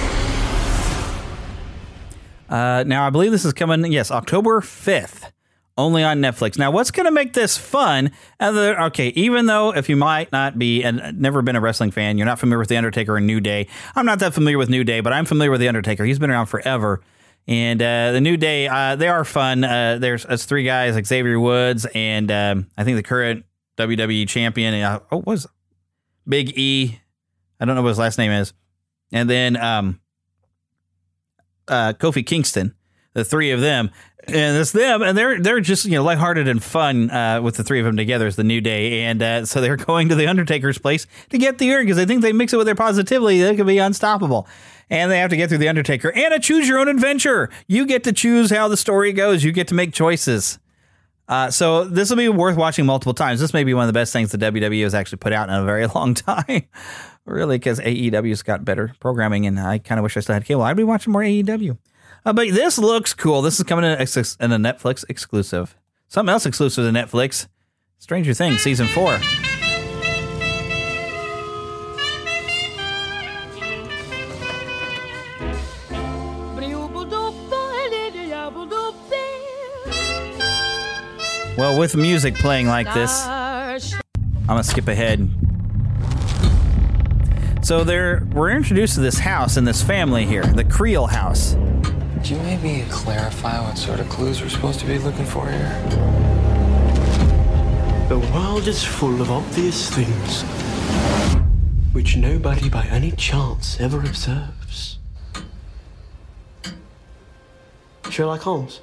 Uh, now, I believe this is coming, yes, October fifth only on Netflix. Now, what's going to make this fun? Other, okay, even though if you might not be and never been a wrestling fan, you're not familiar with The Undertaker and New Day. I'm not that familiar with New Day, but I'm familiar with The Undertaker. He's been around forever. And uh, the New Day, uh, they are fun. Uh, there's it's three guys like Xavier Woods and um, I think the current W W E champion. Uh, oh, what was it? Big E. I don't know what his last name is. And then um, uh, Kofi Kingston. The three of them, and it's them, and they're they're just you know lighthearted and fun uh, with the three of them together as the New Day, and uh, so they're going to the Undertaker's place to get the urn because they think they mix it with their positivity, they could be unstoppable, and they have to get through the Undertaker and a choose your own adventure. You get to choose how the story goes. You get to make choices. Uh, so this will be worth watching multiple times. This may be one of the best things the W W E has actually put out in a very long time, really, because A E W's got better programming, and I kind of wish I still had cable. I'd be watching more A E W. Uh, but this looks cool. This is coming in a, in a Netflix exclusive. Something else exclusive to Netflix. Stranger Things season four. Well, with music playing like this, I'm going to skip ahead. So there, we're introduced to this house and this family here, the Creel house. Could you maybe clarify what sort of clues we're supposed to be looking for here? The world is full of obvious things which nobody by any chance ever observes. Sherlock Holmes.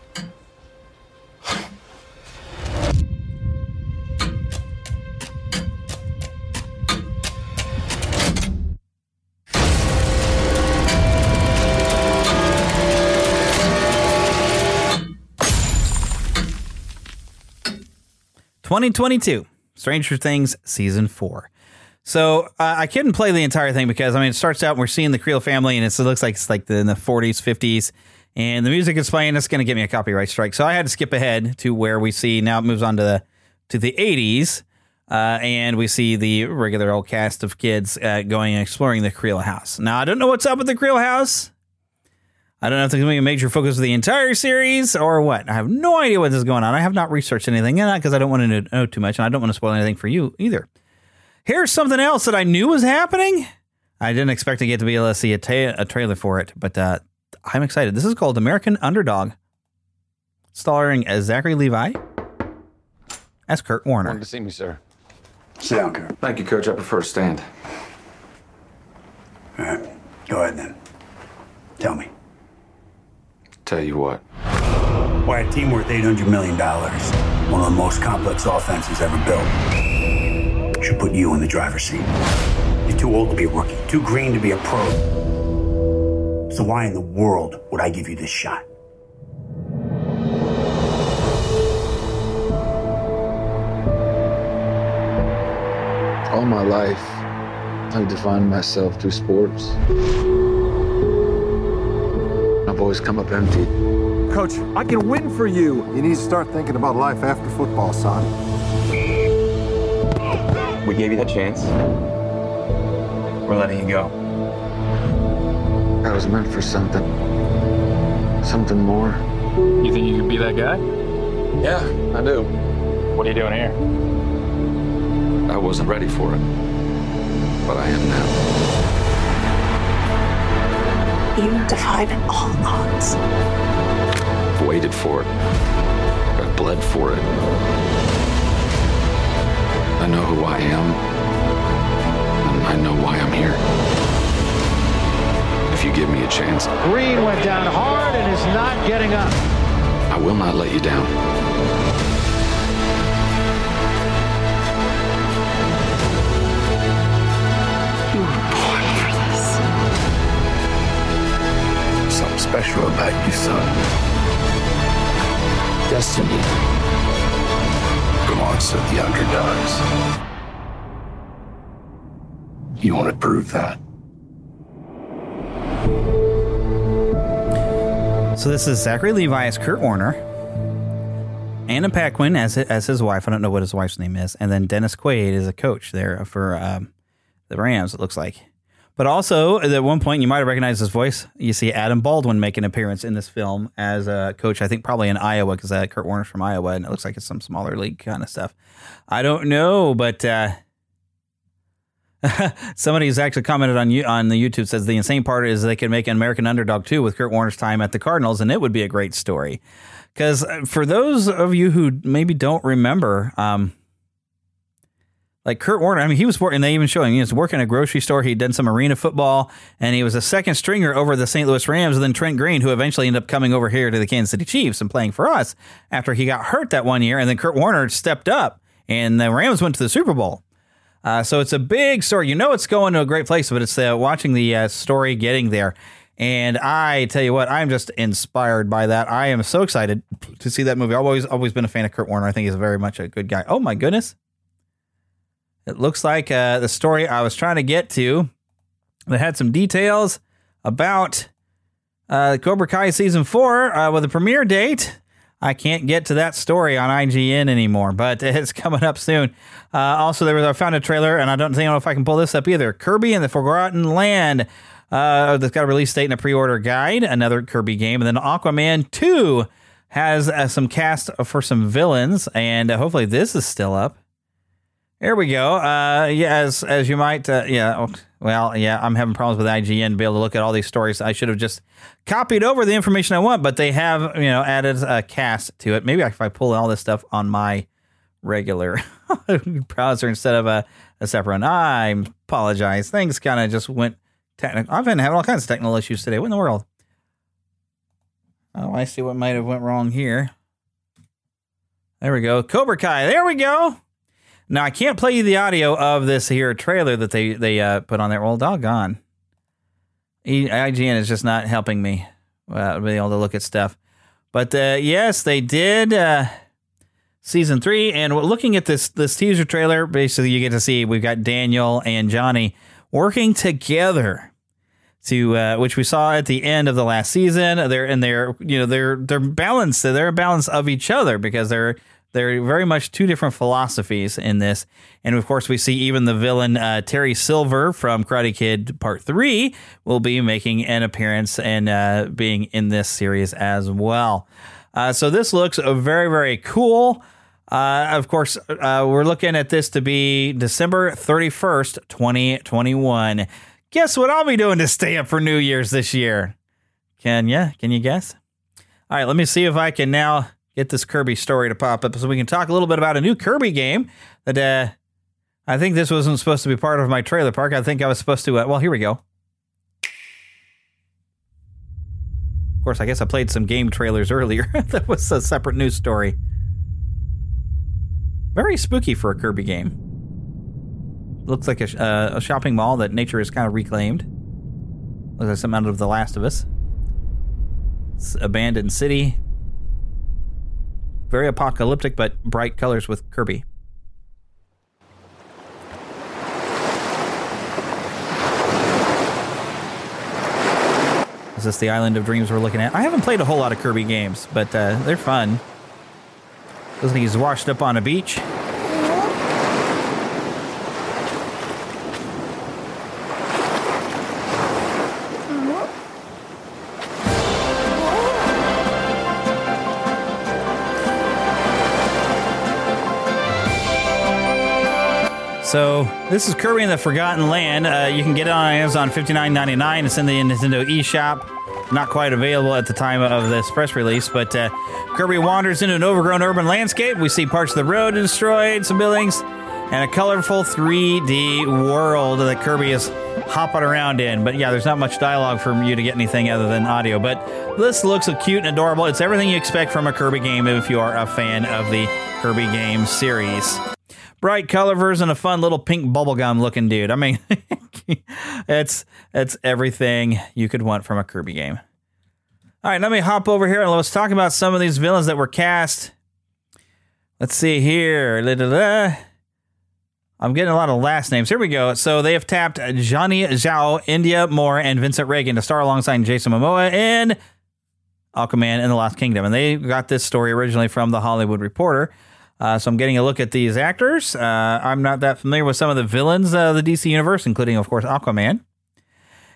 twenty twenty-two, Stranger Things Season four. So uh, I couldn't play the entire thing because, I mean, it starts out and we're seeing the Creel family and it's, it looks like it's like the, in the forties, fifties, and the music is playing. It's going to get me a copyright strike. So I had to skip ahead to where we see, now it moves on to the, to the eighties, uh, and we see the regular old cast of kids uh, going and exploring the Creel house. Now, I don't know what's up with the Creel house. I don't know if there's going to be a major focus of the entire series or what. I have no idea what is going on. I have not researched anything because I don't want to know too much, and I don't want to spoil anything for you either. Here's something else that I knew was happening. I didn't expect to get to be able to see a, ta- a trailer for it, but uh, I'm excited. This is called American Underdog, starring as Zachary Levi as Kurt Warner. Wanted to see me, sir. Sit down, Kurt. Thank you, Coach. I prefer to stand. All right, go ahead then. Tell me. Tell you what. Why a team worth eight hundred million dollars, one of the most complex offenses ever built, should put you in the driver's seat. You're too old to be a rookie, too green to be a pro. So why in the world would I give you this shot? All my life, I've defined myself through sports. I've always come up empty. Coach, I can win for you. You need to start thinking about life after football, son. We gave you that chance. We're letting you go. I was meant for something. Something more. You think you could be that guy? Yeah, I do. What are you doing here? I wasn't ready for it, but I am now. You defied all odds. I've waited for it. I've bled for it. I know who I am, and I know why I'm here. If you give me a chance, Green went down hard and is not getting up. I will not let you down. You were born for this. Something special about you, son. Destiny belongs to the underdogs. You want to prove that? So this is Zachary Levi as Kurt Warner, Anna Paquin as as his wife. I don't know what his wife's name is, and then Dennis Quaid is a coach there for um, the Rams. It looks like, But also, at one point, you might have recognized his voice. You see Adam Baldwin make an appearance in this film as a coach, I think probably in Iowa, because uh, Kurt Warner's from Iowa, and it looks like it's some smaller league kind of stuff. I don't know, but uh, somebody's actually commented on you on the YouTube, says the insane part is they could make an American Underdog too with Kurt Warner's time at the Cardinals, and it would be a great story. Because for those of you who maybe don't remember, um, like Kurt Warner, I mean, he was working, they even showing, he was working at a grocery store. He'd done some arena football, and he was a second stringer over the Saint Louis Rams. And then Trent Green, who eventually ended up coming over here to the Kansas City Chiefs and playing for us after he got hurt that one year. And then Kurt Warner stepped up, and the Rams went to the Super Bowl. Uh, so it's a big story. You know, it's going to a great place, but it's uh, watching the uh, story getting there. And I tell you what, I'm just inspired by that. I am so excited to see that movie. I've always, always been a fan of Kurt Warner. I think he's very much a good guy. Oh, my goodness. It looks like uh, the story I was trying to get to that had some details about uh, Cobra Kai Season four uh, with a premiere date. I can't get to that story on I G N anymore, but it's coming up soon. Uh, also, there was I found a trailer, and I don't think I know if I can pull this up either. Kirby and the Forgotten Land. Uh, that's got a release date and a pre-order guide. Another Kirby game. And then Aquaman two has uh, some cast for some villains, and uh, hopefully this is still up. There we go. Uh, yeah, as as you might, uh, yeah. Well, yeah, I'm having problems with I G N to be able to look at all these stories. I should have just copied over the information I want, but they have, you know, added a cast to it. Maybe if I pull all this stuff on my regular browser instead of a, a separate one. I apologize. Things kind of just went technical. I've been having all kinds of technical issues today. What in the world? Oh, I see what might have went wrong here. There we go. Cobra Kai. There we go. Now, I can't play you the audio of this here trailer that they, they uh, put on there. Well, doggone. I G N is just not helping me uh, be able to look at stuff. But, uh, yes, they did uh, Season three. And looking at this this teaser trailer, basically you get to see we've got Daniel and Johnny working together, to uh, which we saw at the end of the last season. They're and they're you know they're they're balanced. They're a balance of each other because they're They're very much two different philosophies in this. And, of course, we see even the villain uh, Terry Silver from Karate Kid Part three will be making an appearance and uh, being in this series as well. Uh, so this looks uh, very, very cool. Uh, of course, uh, we're looking at this to be December thirty-first, twenty twenty-one. Guess what I'll be doing to stay up for New Year's this year? Can you? Can you guess? All right, let me see if I can now get this Kirby story to pop up so we can talk a little bit about a new Kirby game that uh, I think this wasn't supposed to be part of my trailer park. I think I was supposed to. Uh, well, here we go. Of course, I guess I played some game trailers earlier. That was a separate news story. Very spooky for a Kirby game. Looks like a, uh, a shopping mall that nature has kind of reclaimed. Looks like something out of The Last of Us. It's abandoned city. Very apocalyptic, but bright colors with Kirby. Is this the Island of Dreams we're looking at? I haven't played a whole lot of Kirby games, but uh, they're fun. Looks like he's washed up on a beach. So this is Kirby and the Forgotten Land. Uh, you can get it on Amazon fifty-nine ninety-nine. It's in the Nintendo eShop. Not quite available at the time of this press release, but uh, Kirby wanders into an overgrown urban landscape. We see parts of the road destroyed, some buildings, and a colorful three D world that Kirby is hopping around in. But yeah, there's not much dialogue for you to get anything other than audio. But this looks so cute and adorable. It's everything you expect from a Kirby game if you are a fan of the Kirby game series. Bright colors and a fun little pink bubblegum looking dude. I mean, it's it's everything you could want from a Kirby game. All right, let me hop over here and let's talk about some of these villains that were cast. Let's see here. La-da-da. I'm getting a lot of last names. Here we go. So they have tapped Johnny Zhao, India Moore, and Vincent Reagan to star alongside Jason Momoa in Aquaman and the Lost Kingdom. And they got this story originally from The Hollywood Reporter. Uh, so I'm getting a look at these actors. Uh, I'm not that familiar with some of the villains of the D C universe, including, of course, Aquaman.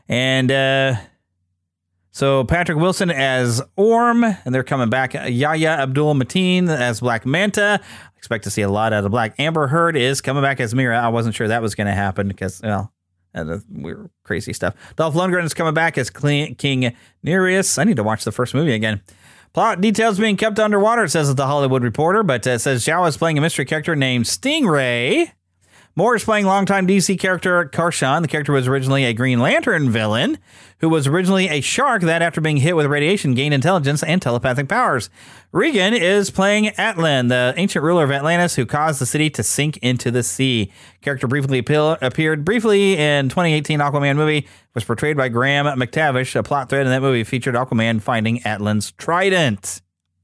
And uh, so Patrick Wilson as Orm, and they're coming back. Yahya Abdul-Mateen as Black Manta. Expect to see a lot out of Black. Amber Heard is coming back as Mira. I wasn't sure that was going to happen because, well, uh, weird, crazy stuff. Dolph Lundgren is coming back as King Nereus. I need to watch the first movie again. Plot details being kept underwater, it says at the Hollywood Reporter, but uh, it says Zhao is playing a mystery character named Stingray. Moore is playing longtime D C character Karshan. The character was originally a Green Lantern villain who was originally a shark that, after being hit with radiation, gained intelligence and telepathic powers. Regan is playing Atlan, the ancient ruler of Atlantis who caused the city to sink into the sea. Character briefly appeal- appeared briefly in twenty eighteen Aquaman movie, was portrayed by Graham McTavish. A plot thread in that movie featured Aquaman finding Atlan's trident.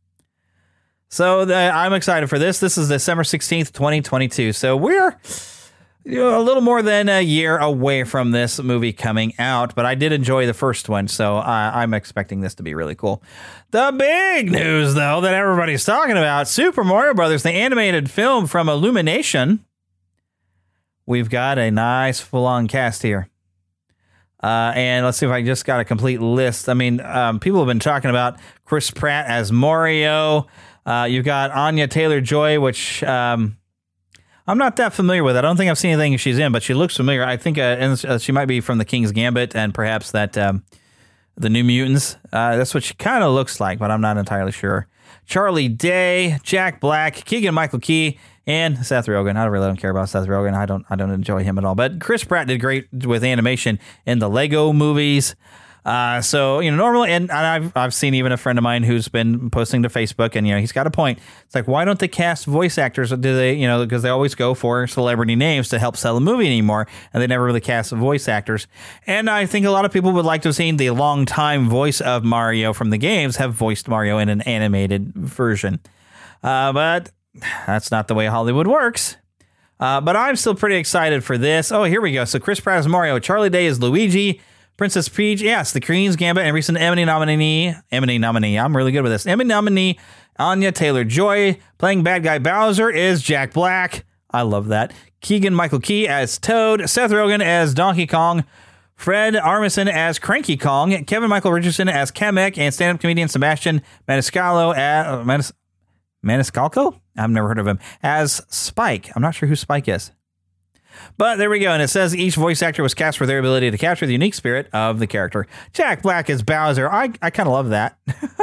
So the, I'm excited for this. This is December sixteenth, twenty twenty-two. So we're... You know, a little more than a year away from this movie coming out, but I did enjoy the first one, so uh, I'm expecting this to be really cool. The big news, though, that everybody's talking about, Super Mario Brothers, the animated film from Illumination. We've got a nice full-on cast here. Uh, and let's see if I just got a complete list. I mean, um, people have been talking about Chris Pratt as Mario. Uh, you've got Anya Taylor-Joy, which... Um, I'm not that familiar with it. I don't think I've seen anything she's in, but she looks familiar. I think uh, and, uh, she might be from The King's Gambit and perhaps that um, the New Mutants. Uh, that's what she kind of looks like, but I'm not entirely sure. Charlie Day, Jack Black, Keegan-Michael Key, and Seth Rogen. I really don't care about Seth Rogen. I don't. I don't enjoy him at all. But Chris Pratt did great with animation in the Lego movies. Uh, so, you know, normally, and, and I've I've seen even a friend of mine who's been posting to Facebook, and, you know, he's got a point. It's like, why don't they cast voice actors? Do they, you know, because they always go for celebrity names to help sell a movie anymore, and they never really cast voice actors. And I think a lot of people would like to have seen the longtime voice of Mario from the games have voiced Mario in an animated version. Uh, but that's not the way Hollywood works. Uh, but I'm still pretty excited for this. Oh, here we go. So Chris Pratt is Mario. Charlie Day is Luigi. Princess Peach, yes, the Queen's Gambit and recent Emmy nominee, Emmy nominee, I'm really good with this. Emmy nominee Anya Taylor-Joy, playing bad guy Bowser is Jack Black. I love that. Keegan-Michael Key as Toad, Seth Rogen as Donkey Kong, Fred Armisen as Cranky Kong, Kevin Michael Richardson as Kamek, and stand-up comedian Sebastian Maniscalco as uh, Manis- Maniscalco? I've never heard of him as Spike. I'm not sure who Spike is. But there we go, and it says each voice actor was cast for their ability to capture the unique spirit of the character. Jack Black is Bowser. I, I kind of love that.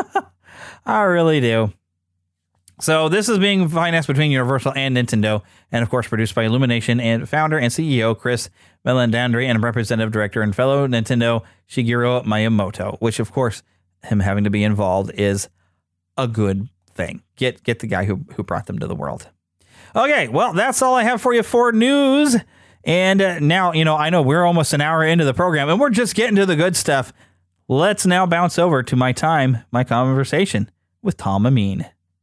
I really do. So this is being financed between Universal and Nintendo, and of course produced by Illumination and founder and C E O Chris Meledandri and representative director and fellow Nintendo Shigeru Miyamoto, which of course him having to be involved is a good thing. Get get the guy who, who brought them to the world. Okay, well, that's all I have for you for news. And uh, now, you know, I know we're almost an hour into the program, and we're just getting to the good stuff. Let's now bounce over to my time, my conversation with Tom Amin.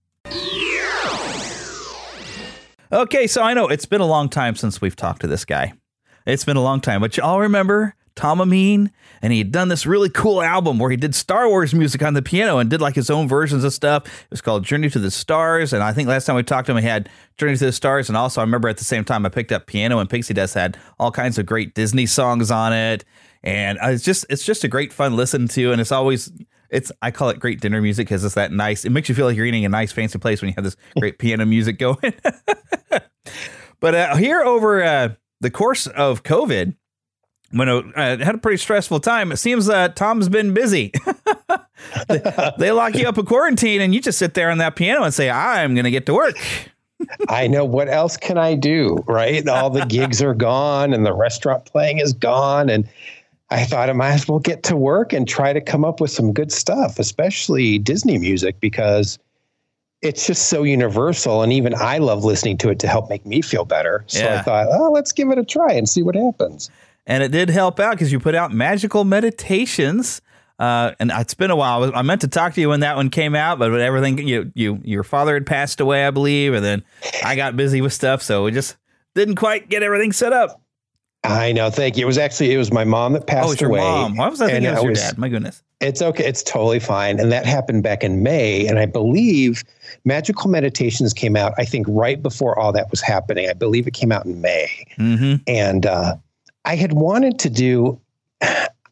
Okay, so I know it's been a long time since we've talked to this guy. It's been a long time, but y'all remember Tom Amin? And he had done this really cool album where he did Star Wars music on the piano and did like his own versions of stuff. It was called Journey to the Stars. And I think last time we talked to him, he had Journey to the Stars. And also I remember at the same time I picked up Piano and Pixie Dust had all kinds of great Disney songs on it. And it's just it's just a great fun listen to. And it's always it's I call it great dinner music because it's that nice. It makes you feel like you're eating a nice fancy place when you have this great piano music going. But uh, here over uh, the course of COVID, when I uh, had a pretty stressful time, it seems that uh, Tom's been busy. they, they lock you up in quarantine and you just sit there on that piano and say, I'm going to get to work. I know. What else can I do? Right. All the gigs are gone and the restaurant playing is gone. And I thought I might as well get to work and try to come up with some good stuff, especially Disney music, because it's just so universal. And even I love listening to it to help make me feel better. So yeah. I thought, oh, let's give it a try and see what happens. And it did help out because you put out Magical Meditations. Uh, and it's been a while. I meant to talk to you when that one came out, but everything, you, you, your father had passed away, I believe. And then I got busy with stuff. So we just didn't quite get everything set up. I know. Thank you. It was actually, it was my mom that passed away. Oh, it's your away. mom. Why was I thinking it was your was, dad? My goodness. It's okay. It's totally fine. And that happened back in May. And I believe Magical Meditations came out, I think, right before all that was happening. I believe it came out in May. Mm-hmm. And, uh, I had wanted to do,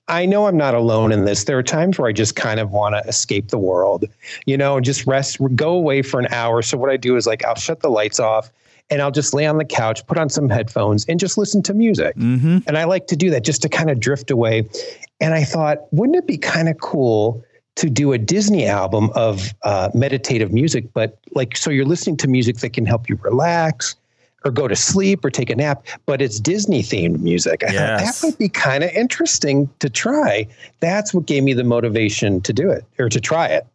I know I'm not alone in this. There are times where I just kind of want to escape the world, you know, and just rest, go away for an hour. So what I do is like, I'll shut the lights off and I'll just lay on the couch, put on some headphones and just listen to music. Mm-hmm. And I like to do that just to kind of drift away. And I thought, wouldn't it be kind of cool to do a Disney album of uh, meditative music, but like, so you're listening to music that can help you relax or go to sleep or take a nap, but it's Disney themed music. I Yes. thought that might be kind of interesting to try. That's what gave me the motivation to do it or to try it.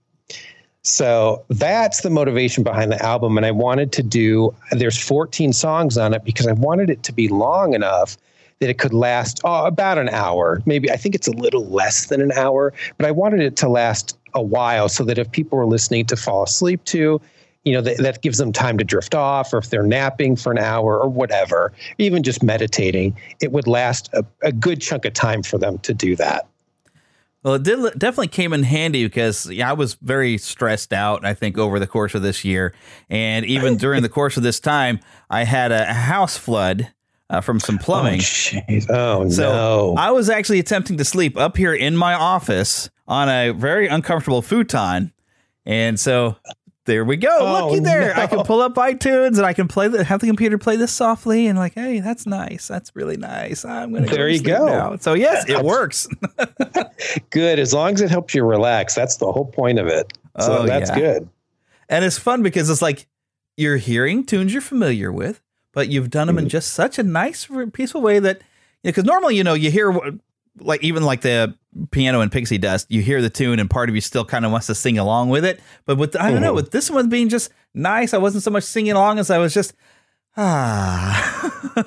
So that's the motivation behind the album. And I wanted to do, there's fourteen songs on it because I wanted it to be long enough that it could last oh, about an hour. Maybe I think it's a little less than an hour, but I wanted it to last a while so that if people were listening to fall asleep to, you know, that, that gives them time to drift off, or if they're napping for an hour or whatever, even just meditating, it would last a, a good chunk of time for them to do that. Well, it did, definitely came in handy because yeah, I was very stressed out, I think, over the course of this year. And even during the course of this time, I had a house flood uh, from some plumbing. Oh, jeez. Oh, so no. I was actually attempting to sleep up here in my office on a very uncomfortable futon. And so there we go. Oh, Looky there. no. I can pull up iTunes and I can play the, have the computer play this softly and like, hey, that's nice. That's really nice. I'm going to There you go. now. So yes, it works. Good. As long as it helps you relax. That's the whole point of it. So Oh, that's yeah. good. And it's fun because it's like you're hearing tunes you're familiar with, but you've done them Mm-hmm. in just such a nice, peaceful way that, because normally, you know, you hear like even like the piano in Pixie Dust, you hear the tune and part of you still kind of wants to sing along with it. But with, I don't know, Mhm. with this one being just nice, I wasn't so much singing along as I was just, ah.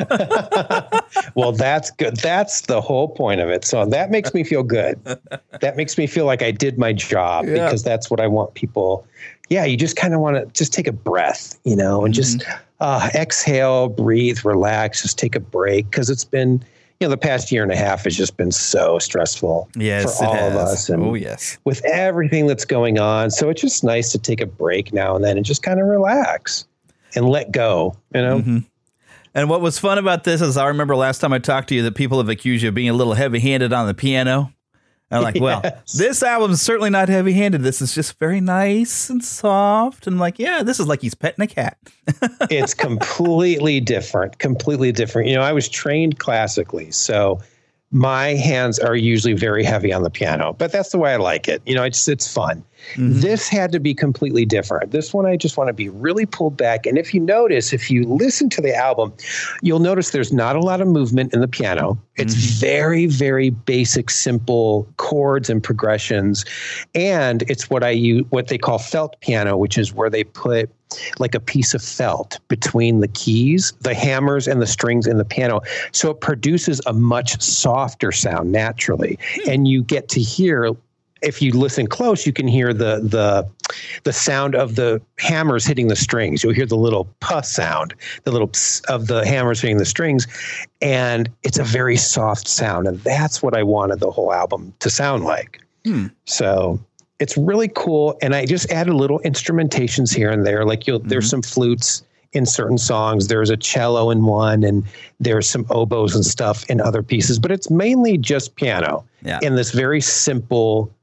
Well, that's good. That's the whole point of it. So that makes me feel good. That makes me feel like I did my job Yeah. because that's what I want people. Yeah, you just kind of want to just take a breath, you know, and just uh, exhale, breathe, relax, just take a break because it's been, you know, the past year and a half has just been so stressful Yes, for it all has. of us. And Oh, yes. with everything that's going on. So it's just nice to take a break now and then and just kind of relax and let go, you know? Mm-hmm. And what was fun about this is I remember last time I talked to you that people have accused you of being a little heavy handed on the piano. I'm like, well, Yes. this album is certainly not heavy handed. This is just very nice and soft. And I'm like, yeah, this is like he's petting a cat. It's completely different, completely different. You know, I was trained classically, so my hands are usually very heavy on the piano, but that's the way I like it. You know, it's, it's fun. Mm-hmm. This had to be completely different. This one, I just want to be really pulled back. And if you notice, if you listen to the album, you'll notice there's not a lot of movement in the piano. It's mm-hmm. very, very basic, simple chords and progressions. And it's what I use, what they call felt piano, which is where they put like a piece of felt between the keys, the hammers and the strings in the piano. So it produces a much softer sound naturally. And you get to hear, if you listen close, you can hear the the the sound of the hammers hitting the strings. You'll hear the little puh sound, the little pss of the hammers hitting the strings. And it's a very soft sound. And that's what I wanted the whole album to sound like. Hmm. So it's really cool. And I just added little instrumentations here and there. Like you'll, mm-hmm. there's some flutes in certain songs. There's a cello in one, and there's some oboes and stuff in other pieces. But it's mainly just piano yeah. in this very simple,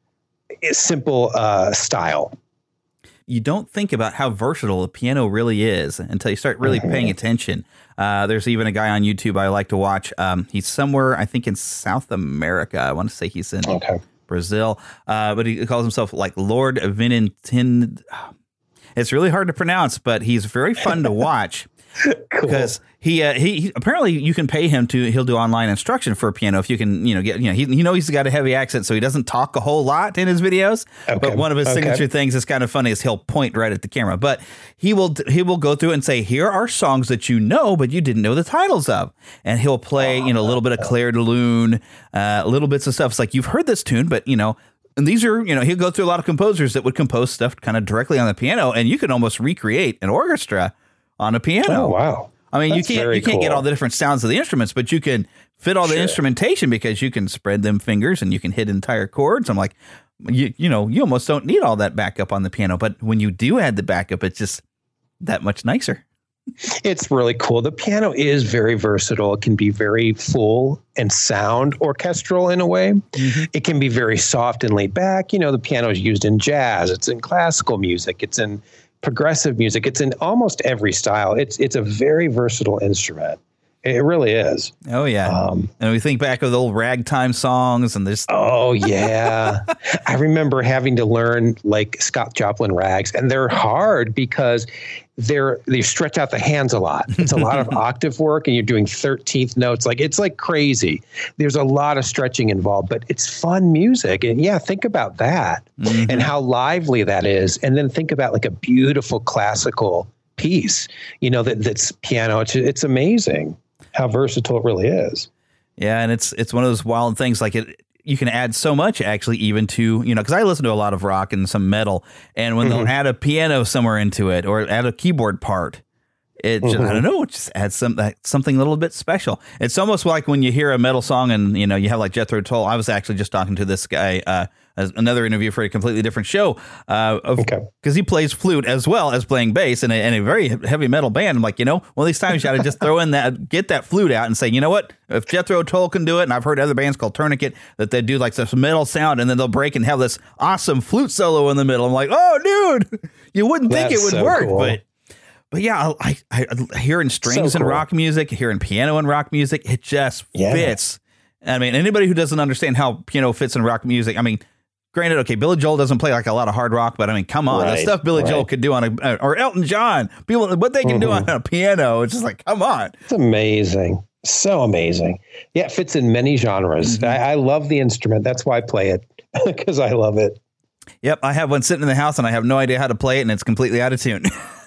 simple uh, style. You don't think about how versatile the piano really is until you start really mm-hmm. paying attention. Uh, there's even a guy on YouTube I like to watch. Um, he's somewhere, I think, in South America. I want to say he's in okay. Brazil, uh, but he calls himself like Lord Vinintin. It's really hard to pronounce, but he's very fun to watch. Cool. Because he, uh, he he apparently you can pay him to he'll do online instruction for a piano if you can you know get you know he you know he's got a heavy accent, so he doesn't talk a whole lot in his videos. Okay. But one of his okay. signature things is kind of funny is he'll point right at the camera. But he will he will go through and say, here are songs that you know but you didn't know the titles of, and he'll play oh, you know a little bit of Clair de Lune, uh, little bits of stuff. It's like you've heard this tune, but you know. And these are, you know, he'll go through a lot of composers that would compose stuff kind of directly on the piano, and you can almost recreate an orchestra on a piano. Oh, wow. I mean, That's you can't you can't cool. get all the different sounds of the instruments, but you can fit all the sure. instrumentation because you can spread them fingers and you can hit entire chords. I'm like, you you know, you almost don't need all that backup on the piano, but when you do add the backup, it's just that much nicer. It's really cool. The piano is very versatile. It can be very full and sound orchestral in a way. Mm-hmm. It can be very soft and laid back. You know, the piano is used in jazz. It's in classical music. It's in progressive music. It's in almost every style. It's it's a very versatile instrument. It really is. Oh, yeah. Um, and we think back of the old ragtime songs and this. Oh, yeah. I remember having to learn like Scott Joplin rags, and they're hard because they're they stretch out the hands a lot. It's a lot of octave work, and you're doing thirteenth notes. Like, it's like crazy. There's a lot of stretching involved, but it's fun music. And yeah, think about that mm-hmm. and how lively that is. And then think about like a beautiful classical piece, you know, that that's piano. It's, it's amazing how versatile it really is. Yeah. And it's, it's one of those wild things. Like it, you can add so much actually even to, you know, cause I listen to a lot of rock and some metal, and when mm-hmm. they'll add a piano somewhere into it or add a keyboard part, it just, mm-hmm. I don't know, it just adds some, something a little bit special. It's almost like when you hear a metal song and, you know, you have like Jethro Tull. I was actually just talking to this guy, uh, another interview for a completely different show, uh, of, okay. cause he plays flute as well as playing bass in a, in a very heavy metal band. I'm like, you know, one of these times you got to just throw in that, get that flute out and say, you know what, if Jethro Tull can do it, and I've heard other bands called Tourniquet that they do like this metal sound and then they'll break and have this awesome flute solo in the middle. I'm like, oh dude, you wouldn't think That's it would so work, cool. but But yeah, I, I, I hearing strings so cool. in rock music, hearing piano in rock music, it just yeah. fits. I mean, anybody who doesn't understand how piano fits in rock music, I mean, granted, okay, Billy Joel doesn't play like a lot of hard rock, but I mean, come on, right, the stuff Billy right. Joel could do on a, or Elton John, people, what they can mm-hmm. do on a piano, it's just like, come on. It's amazing. So amazing. Yeah, it fits in many genres. Mm-hmm. I, I love the instrument. That's why I play it, because I love it. Yep, I have one sitting in the house and I have no idea how to play it, and it's completely out of tune.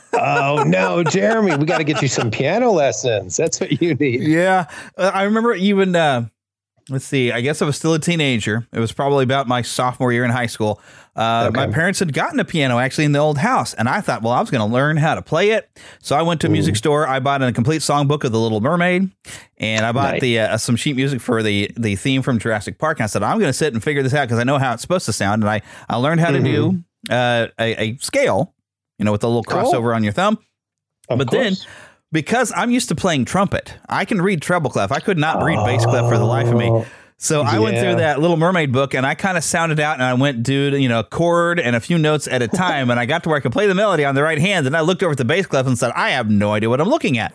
Oh, no, Jeremy, we got to get you some piano lessons. That's what you need. Yeah. Uh, I remember even, uh, let's see, I guess I was still a teenager. It was probably about my sophomore year in high school. Uh, okay. My parents had gotten a piano actually in the old house. And I thought, well, I was going to learn how to play it. So I went to a music Ooh. store. I bought a complete songbook of The Little Mermaid. And I bought nice. the uh, some sheet music for the, the theme from Jurassic Park. And I said, I'm going to sit and figure this out because I know how it's supposed to sound. And I, I learned how mm-hmm. to do uh, a, a scale. You know, with a little crossover cool. on your thumb. Of but course. then, because I'm used to playing trumpet, I can read treble clef. I could not read bass clef for the life of me. So I yeah. went through that Little Mermaid book and I kind of sounded out and I went, dude, you know, a chord and a few notes at a time. And I got to where I could play the melody on the right hand. And I looked over at the bass clef and said, I have no idea what I'm looking at.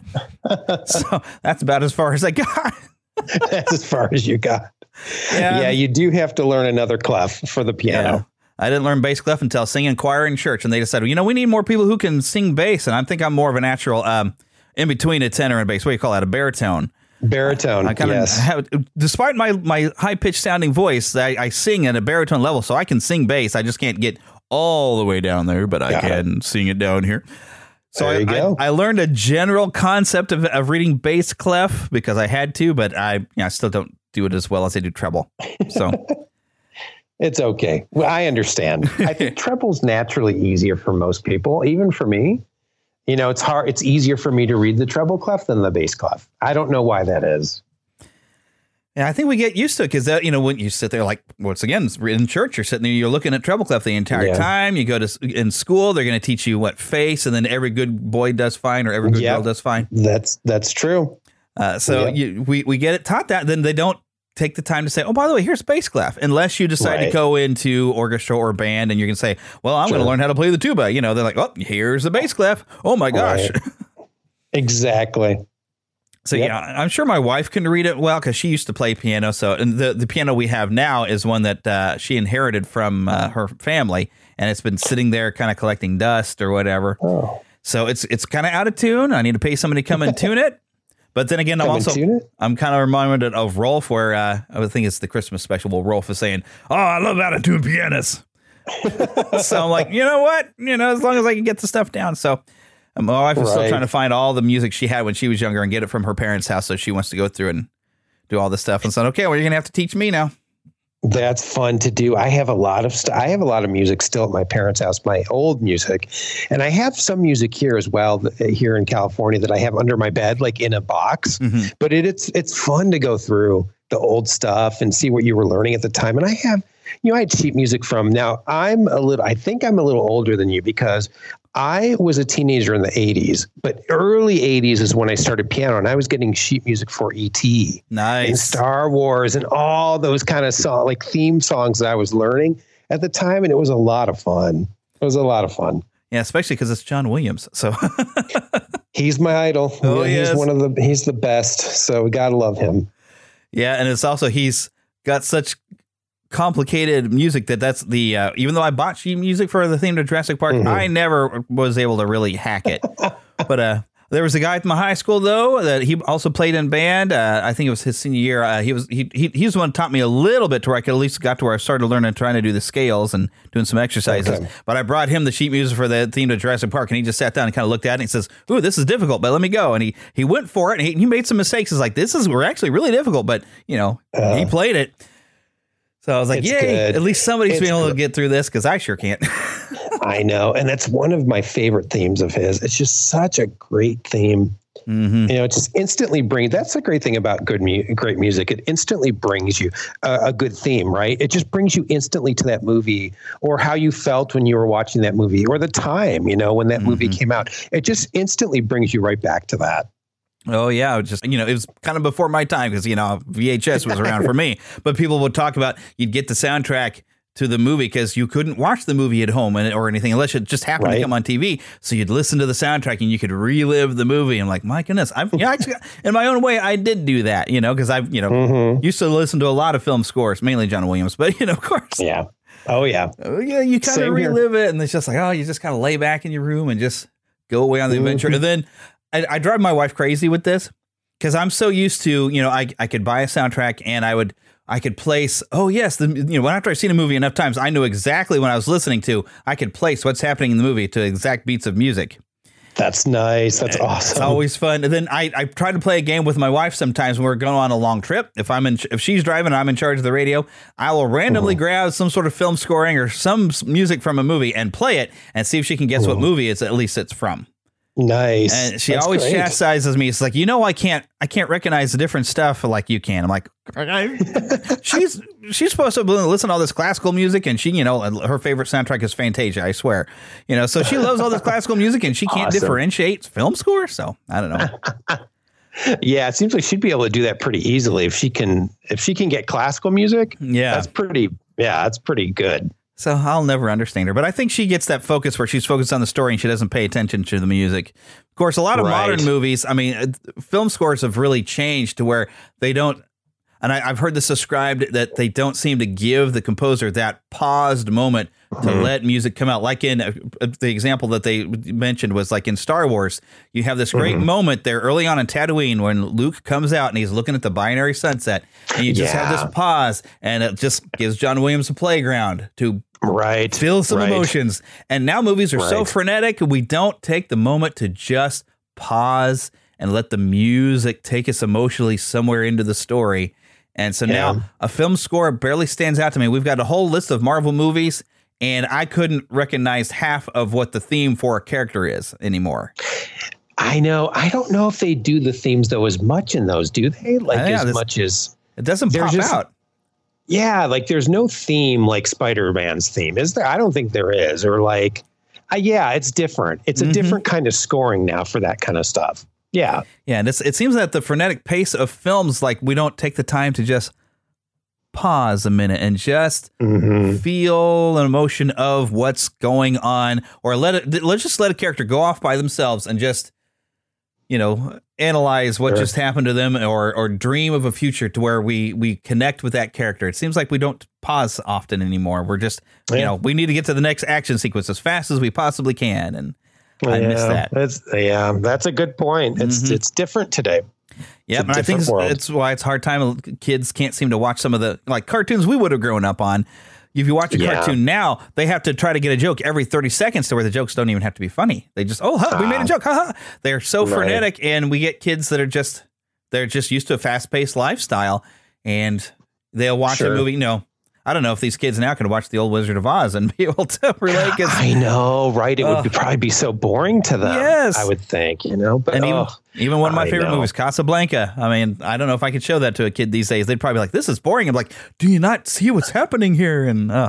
So that's about as far as I got. That's as far as you got. Yeah. yeah, you do have to learn another clef for the piano. Yeah. I didn't learn bass clef until singing choir in church, and they decided, well, you know, we need more people who can sing bass, and I think I'm more of a natural um, in between a tenor and bass. What do you call that? A baritone. Baritone. I, I kind of yes. have, despite my my high pitched sounding voice, I, I sing at a baritone level, so I can sing bass. I just can't get all the way down there, but I Got can it. sing it down here. So I, I, I learned a general concept of, of reading bass clef because I had to, but I, you know, I still don't do it as well as I do treble. So. It's okay. Well, I understand. I think treble's naturally easier for most people, even for me. You know, it's hard. It's easier for me to read the treble clef than the bass clef. I don't know why that is. Yeah, I think we get used to it because that, you know, when you sit there, like once again in church, you're sitting there, you're looking at treble clef the entire yeah. time. You go to in school, they're going to teach you what face, and then every good boy does fine or every good yep. girl does fine. That's that's true. Uh, so yep. you, we we get it taught that. Then they don't take the time to say, oh, by the way, here's bass clef, unless you decide right. to go into orchestra or band and you're going to say, well, I'm sure. going to learn how to play the tuba. You know, they're like, oh, here's the bass clef. Oh, my gosh. Right. Exactly. So, yep. yeah, I'm sure my wife can read it well because she used to play piano. So and the, the piano we have now is one that uh, she inherited from uh, her family, and it's been sitting there kind of collecting dust or whatever. Oh. So it's it's kind of out of tune. I need to pay somebody to come and tune it. But then again, I'm also I'm kind of reminded of Rolf, where uh, I think it's the Christmas special where Rolf is saying, "Oh, I love out of tune pianos." So I'm like, you know what, you know, as long as I can get the stuff down. So um, my wife is right. still trying to find all the music she had when she was younger and get it from her parents' house. So she wants to go through and do all this stuff. And said, okay, well, you're gonna have to teach me now. That's fun to do. I have a lot of st- I have a lot of music still at my parents' house, my old music, and I have some music here as well th- here in California that I have under my bed, like in a box. Mm-hmm. But it, it's it's fun to go through the old stuff and see what you were learning at the time. And I have, you know, I had sheet music from now. I'm a little. I think I'm a little older than you because I was a teenager in the eighties, but early eighties is when I started piano, and I was getting sheet music for E T Nice. and Star Wars and all those kind of song, like theme songs that I was learning at the time. And it was a lot of fun. It was a lot of fun. Yeah, especially because it's John Williams. So he's my idol. Oh, he's yes. one of the, he's the best. So we got to love him. Yeah. And it's also, he's got such complicated music that that's the, uh, even though I bought sheet music for the theme to Jurassic Park, mm-hmm. I never was able to really hack it. But, uh, there was a guy at my high school, though, that he also played in band. Uh, I think it was his senior year. Uh, he was he, he he was the one who taught me a little bit to where I could at least got to where I started learning trying to do the scales and doing some exercises. Okay. But I brought him the sheet music for the theme to Jurassic Park, and he just sat down and kind of looked at it and he says, "Ooh, this is difficult, but let me go." And he he went for it, and he, he made some mistakes. He's like, "This is we're actually really difficult," but you know, uh, he played it. So I was like, "Yay! Good. At least somebody's it's been able good. to get through this because I sure can't." I know, and that's one of my favorite themes of his. It's just such a great theme. Mm-hmm. You know, it just instantly brings, that's the great thing about good, mu- great music. It instantly brings you a, a good theme, right? It just brings you instantly to that movie or how you felt when you were watching that movie or the time, you know, when that mm-hmm. movie came out. It just instantly brings you right back to that. Oh, yeah. It was just, you know, it was kind of before my time because, you know, V H S was around for me. But people would talk about you'd get the soundtrack to the movie because you couldn't watch the movie at home and, or anything unless it just happened right. to come on T V. So you'd listen to the soundtrack and you could relive the movie. I'm like, my goodness, I've yeah, actually, in my own way, I did do that, you know, because I've, you know, mm-hmm. used to listen to a lot of film scores, mainly John Williams, but, you know, of course. Yeah. Oh, yeah. Uh, yeah. You kind of relive here. it and it's just like, oh, you just kind of lay back in your room and just go away on the mm-hmm. adventure. And then I, I drive my wife crazy with this because I'm so used to, you know, I, I could buy a soundtrack and I would, I could place, oh, yes, the, you know, after I've seen a movie enough times, I knew exactly when I was listening to, I could place what's happening in the movie to exact beats of music. That's nice. That's and awesome. It's always fun. And then I, I try to play a game with my wife sometimes when we're going on a long trip. If I'm in, if she's driving and I'm in charge of the radio, I will randomly mm-hmm. grab some sort of film scoring or some music from a movie and play it and see if she can guess mm-hmm. what movie it's at least it's from. Nice. And she That's always great. chastises me. It's like, you know, I can't, I can't recognize the different stuff like you can. I'm like, she's, she's supposed to listen to all this classical music and she, you know, her favorite soundtrack is Fantasia, I swear, you know, so she loves all this classical music and she can't awesome. differentiate film score. So I don't know. Yeah. It seems like she'd be able to do that pretty easily if she can, if she can get classical music. Yeah. That's pretty, yeah, that's pretty good. So I'll never understand her, but I think she gets that focus where she's focused on the story and she doesn't pay attention to the music. Of course, a lot of right. modern movies, I mean, film scores have really changed to where they don't, and I, I've heard this described that they don't seem to give the composer that paused moment to mm-hmm. let music come out. Like in uh, the example that they mentioned was like in Star Wars, you have this great mm-hmm. moment there early on in Tatooine when Luke comes out and he's looking at the binary sunset and you just yeah. have this pause and it just gives John Williams a playground to right feel some right. emotions. And now movies are right. so frenetic. We don't take the moment to just pause and let the music take us emotionally somewhere into the story. And so yeah. now a film score barely stands out to me. We've got a whole list of Marvel movies and I couldn't recognize half of what the theme for a character is anymore. I know. I don't know if they do the themes though as much in those, do they? Like yeah, as this, much as it doesn't pop just, out. Yeah, like there's no theme like Spider-Man's theme, is there? I don't think there is. Or like, uh, yeah, it's different. It's a mm-hmm. different kind of scoring now for that kind of stuff. Yeah. Yeah. And it's, it seems that the frenetic pace of films, like we don't take the time to just pause a minute and just mm-hmm. feel an emotion of what's going on or let it, let's just let a character go off by themselves and just, you know, analyze what sure. just happened to them or, or dream of a future to where we, we connect with that character. It seems like we don't pause often anymore. We're just, yeah. you know, we need to get to the next action sequence as fast as we possibly can. And I yeah, miss that. That's, yeah, that's a good point. It's mm-hmm. it's different today. Yeah, but I think it's, it's why it's hard time. Kids can't seem to watch some of the like cartoons we would have grown up on. If you watch a yeah. cartoon now, they have to try to get a joke every thirty seconds to where the jokes don't even have to be funny. They just, oh, huh, we made a joke. Haha. They're so right. frenetic. And we get kids that are just, they're just used to a fast paced lifestyle and they'll watch sure. a movie. You know, I don't know if these kids now can watch The Old Wizard of Oz and be able to relate. I know, right? It uh, would be, probably be so boring to them. Yes. I would think, you know, but and even, oh, even one of my I favorite know. movies, Casablanca. I mean, I don't know if I could show that to a kid these days. They'd probably be like, this is boring. I'm like, do you not see what's happening here? And uh,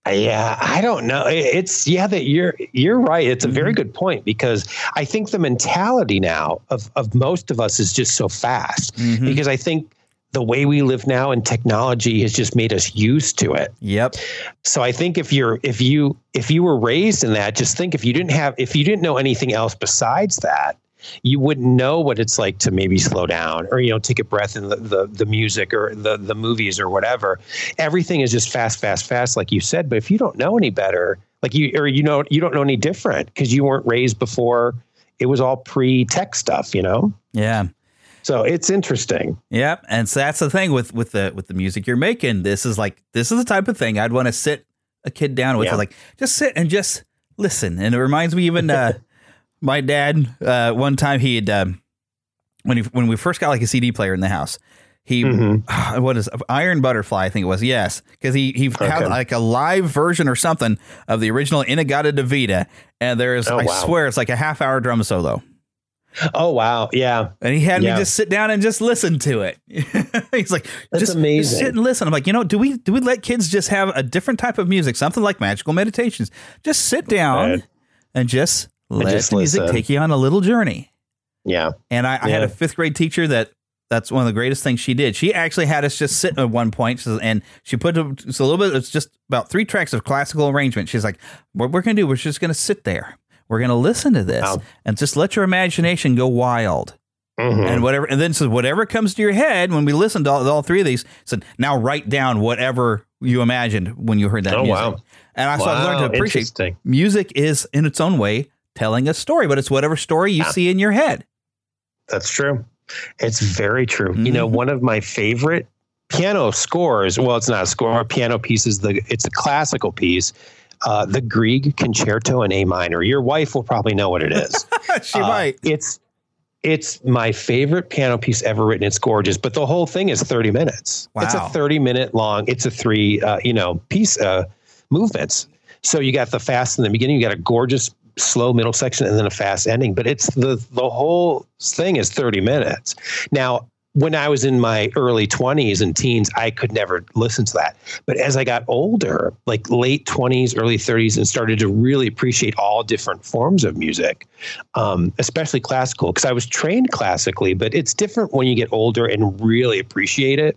Yeah, I don't know. It's yeah, that you're you're right. It's a very good point, because I think the mentality now of, of most of us is just so fast, mm-hmm. because I think the way we live now and technology has just made us used to it. Yep. So I think if you're if you if you were raised in that, just think if you didn't have if you didn't know anything else besides that, you wouldn't know what it's like to maybe slow down or, you know, take a breath in the, the, the music or the, the movies or whatever. Everything is just fast, fast, fast, like you said. But if you don't know any better, like you, or, you know, you don't know any different because you weren't raised before it was all pre-tech stuff, you know? Yeah. So it's interesting. Yep. And so that's the thing with, with the, with the music you're making. This is like, this is the type of thing I'd want to sit a kid down with. Yeah. Like, just sit and just listen. And it reminds me even, uh, my dad, uh, one time he had, um, when he, when we first got like a C D player in the house, he, mm-hmm. what is Iron Butterfly? I think it was. Yes. Cause he, he okay. had like a live version or something of the original In-A-Gadda-Da-Vida. And there's, oh, I wow. swear it's like a half hour drum solo. Oh, wow. Yeah. And he had yeah. me just sit down and just listen to it. He's like, that's just, amazing. Just sit and listen. I'm like, you know, do we, do we let kids just have a different type of music? Something like Magical Meditations. Just sit down right. and just let just the music listen. Take you on a little journey. Yeah. And I, I yeah. had a fifth grade teacher that that's one of the greatest things she did. She actually had us just sit at one point, and she put a, it's a little bit, it's just about three tracks of classical arrangement. She's like, what we're going to do, we're just going to sit there. We're going to listen to this wow. and just let your imagination go wild. Mm-hmm. And whatever, and then so whatever comes to your head when we listened to all, all three of these, said, now write down whatever you imagined when you heard that oh, music. Wow. And I, wow. so I learned to appreciate music is in its own way telling a story, but it's whatever story you yeah. see in your head. That's true. It's very true. Mm-hmm. You know, one of my favorite piano scores, well, it's not a score, piano pieces, the it's a classical piece, uh, the Grieg Concerto in A minor. Your wife will probably know what it is. She uh, might. It's it's my favorite piano piece ever written. It's gorgeous, but the whole thing is thirty minutes. Wow. It's a thirty minute long, it's a three, uh, you know, piece uh, movements. So you got the fast in the beginning, you got a gorgeous slow middle section and then a fast ending, but it's the the whole thing is thirty minutes. Now, when I was in my early twenties and teens, I could never listen to that. But as I got older, like late twenties, early thirties, and started to really appreciate all different forms of music, um, especially classical, because I was trained classically, but it's different when you get older and really appreciate it.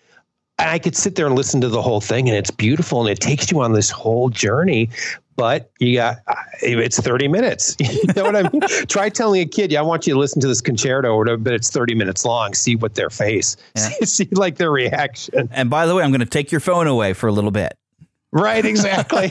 I could sit there and listen to the whole thing, and it's beautiful, and it takes you on this whole journey. But you got, it's thirty minutes. You know what I mean? Try telling a kid, yeah, I want you to listen to this concerto or whatever, but it's thirty minutes long. See what their face, yeah. see, see like their reaction. And by the way, I'm going to take your phone away for a little bit. Right, exactly.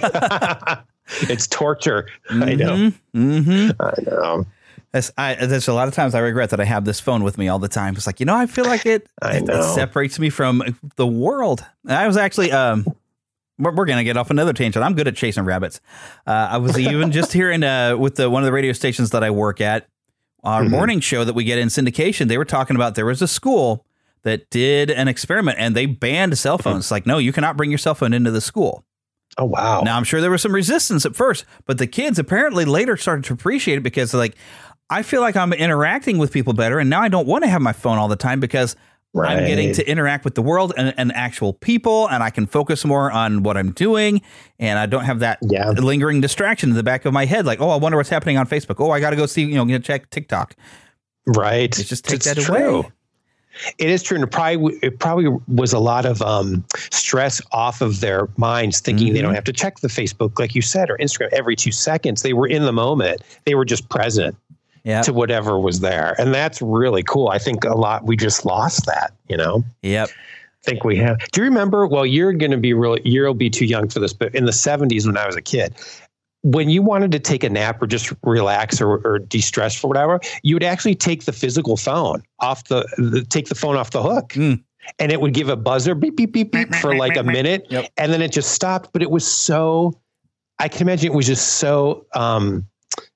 It's torture. Mm-hmm. I know. Mm-hmm. I know. That's, I, there's a lot of times I regret that I have this phone with me all the time. It's like, you know, I feel like it, I it, know. it separates me from the world. I was actually, um, we're, we're going to get off another tangent. I'm good at chasing rabbits. Uh, I was even just hearing uh, with the, one of the radio stations that I work at, our mm-hmm. morning show that we get in syndication, they were talking about there was a school that did an experiment and they banned cell phones. It's like, no, you cannot bring your cell phone into the school. Oh, wow. Now, I'm sure there was some resistance at first, but the kids apparently later started to appreciate it because they're like, I feel like I'm interacting with people better. And now I don't want to have my phone all the time because right. I'm getting to interact with the world and, and actual people. And I can focus more on what I'm doing. And I don't have that yeah. lingering distraction in the back of my head. Like, oh, I wonder what's happening on Facebook. Oh, I got to go see, you know, check TikTok. Right. It's just take it's that true. away. It is true. And it probably, it probably was a lot of um, stress off of their minds, thinking mm-hmm. they don't have to check the Facebook, like you said, or Instagram every two seconds. They were in the moment. They were just present. Yep. to whatever was there. And that's really cool. I think a lot, we just lost that, you know? Yep. I think we have. Do you remember, well, you're going to be really, you'll be too young for this, but in the seventies when I was a kid, when you wanted to take a nap or just relax or, or de-stress for whatever, you would actually take the physical phone off the, the take the phone off the hook. Mm. And it would give a buzzer beep, beep, beep, beep for like a minute. Yep. And then it just stopped. But it was so, I can imagine it was just so, um,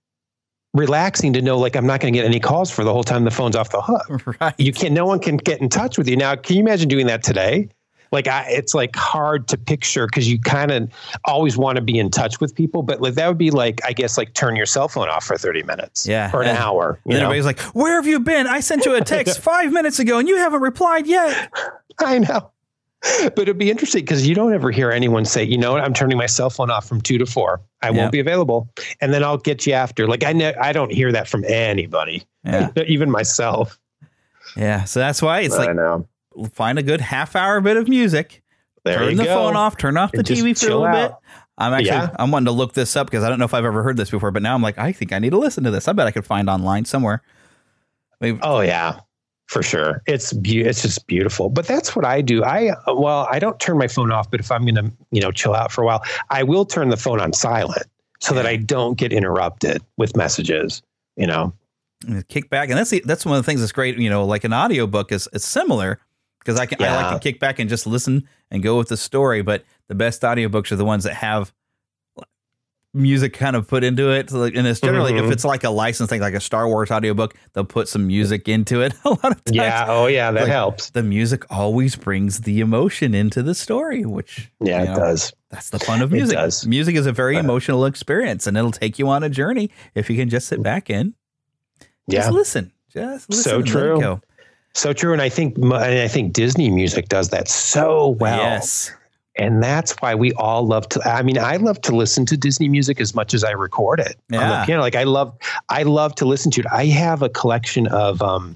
relaxing to know, like, I'm not going to get any calls for the whole time the phone's off the hook. Right. You can, no one can get in touch with you. Now, can you imagine doing that today? Like, I, it's like hard to picture because you kind of always want to be in touch with people, but like that would be like, I guess, like turn your cell phone off for thirty minutes yeah. or an and, hour. And everybody's like, where have you been? I sent you a text five minutes ago and you haven't replied yet. I know. But it'd be interesting because you don't ever hear anyone say, you know what, I'm turning my cell phone off from two to four. I Yeah. won't be available. And then I'll get you after. Like I know, I don't hear that from anybody, Yeah. even myself. Yeah. So that's why it's I like, know. find a good half hour bit of music, There turn you the go. phone off, turn off the And T V just for a chill little out. bit. I'm actually, Yeah. I'm wanting to look this up because I don't know if I've ever heard this before, but now I'm like, I think I need to listen to this. I bet I could find online somewhere. Maybe. Oh yeah, for sure. It's be- it's just beautiful. But that's what I do. I well, I don't turn my phone off, but if I'm going to, you know, chill out for a while, I will turn the phone on silent so that I don't get interrupted with messages, you know. Kick back, and that's the, that's one of the things that's great. You know, like an audiobook is it's similar because I can I Yeah. like to kick back and just listen and go with the story. But the best audiobooks are the ones that have music kind of put into it. So like, and it's generally Mhm. if it's like a licensed thing, like a Star Wars audiobook, they'll put some music into it. A lot of times, Yeah. Oh yeah, that like, helps. The music always brings the emotion into the story, which Yeah, you it know, does. That's the fun of It music. does. Music is a very Uh, emotional experience, and it'll take you on a journey if you can just sit back in. Just Yeah. listen. Just listen. So and let it true. go. So true. And I think and I think Disney music does that so well. Yes. And that's why we all love to, I mean, I love to listen to Disney music as much as I record it on Yeah. the piano. Like I love, I love to listen to it. I have a collection of, um,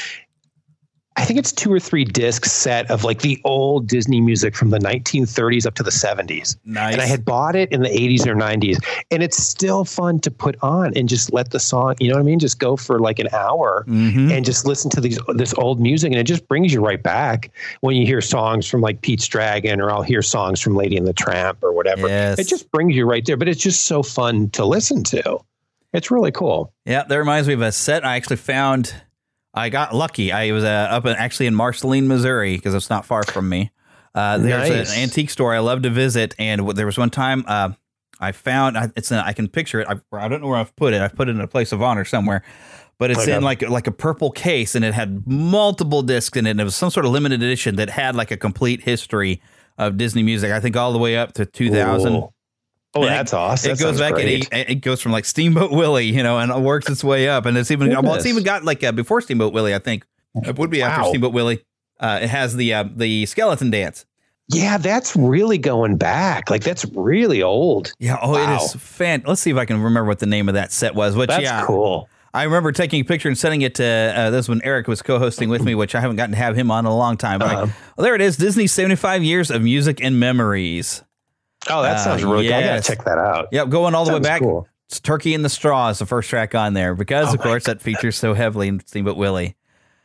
I think it's two or three disc set of like the old Disney music from the nineteen thirties up to the seventies. Nice. And I had bought it in the eighties or nineties, and it's still fun to put on and just let the song, you know what I mean? Just go for like an hour Mm-hmm. and just listen to these, this old music. And it just brings you right back when you hear songs from like Pete's Dragon, or I'll hear songs from Lady and the Tramp or whatever. Yes. It just brings you right there, but it's just so fun to listen to. It's really cool. Yeah, that reminds me of a set I actually found. I got lucky. I was uh, up in, actually in Marceline, Missouri, because it's not far from me. Uh, there's Nice. an antique store I love to visit, and w- there was one time uh, I found I- it's. A, I can picture it. I, I don't know where I've put it. I've put it in a place of honor somewhere, but it's Okay. in like like a purple case, and it had multiple discs in it. And it was some sort of limited edition that had like a complete history of Disney music. I think all the way up to two thousand. Ooh. Oh, And that's it, awesome. It That goes sounds back and great. it, it goes from like Steamboat Willie, you know, and it works its way up. And it's even well, it's Goodness. even got like uh, before Steamboat Willie, I think it would be after Wow. Steamboat Willie. Uh, it has the uh, the skeleton dance. Yeah, that's really going back. Like that's really old. Yeah. Oh, Wow. it is fan. Let's see if I can remember what the name of that set was. Which That's yeah, cool. I remember taking a picture and sending it to uh, this when Eric was co-hosting with me, which I haven't gotten to have him on in a long time. But Uh-huh. like, well, there it is, Disney seventy-five years of music and memories. Oh, that sounds Uh, really good. I gotta yes. check that out. Yep, going all the Sounds way back. cool. It's Turkey in the Straw is the first track on there because, Oh of my course, that features so heavily in Steamboat Willie.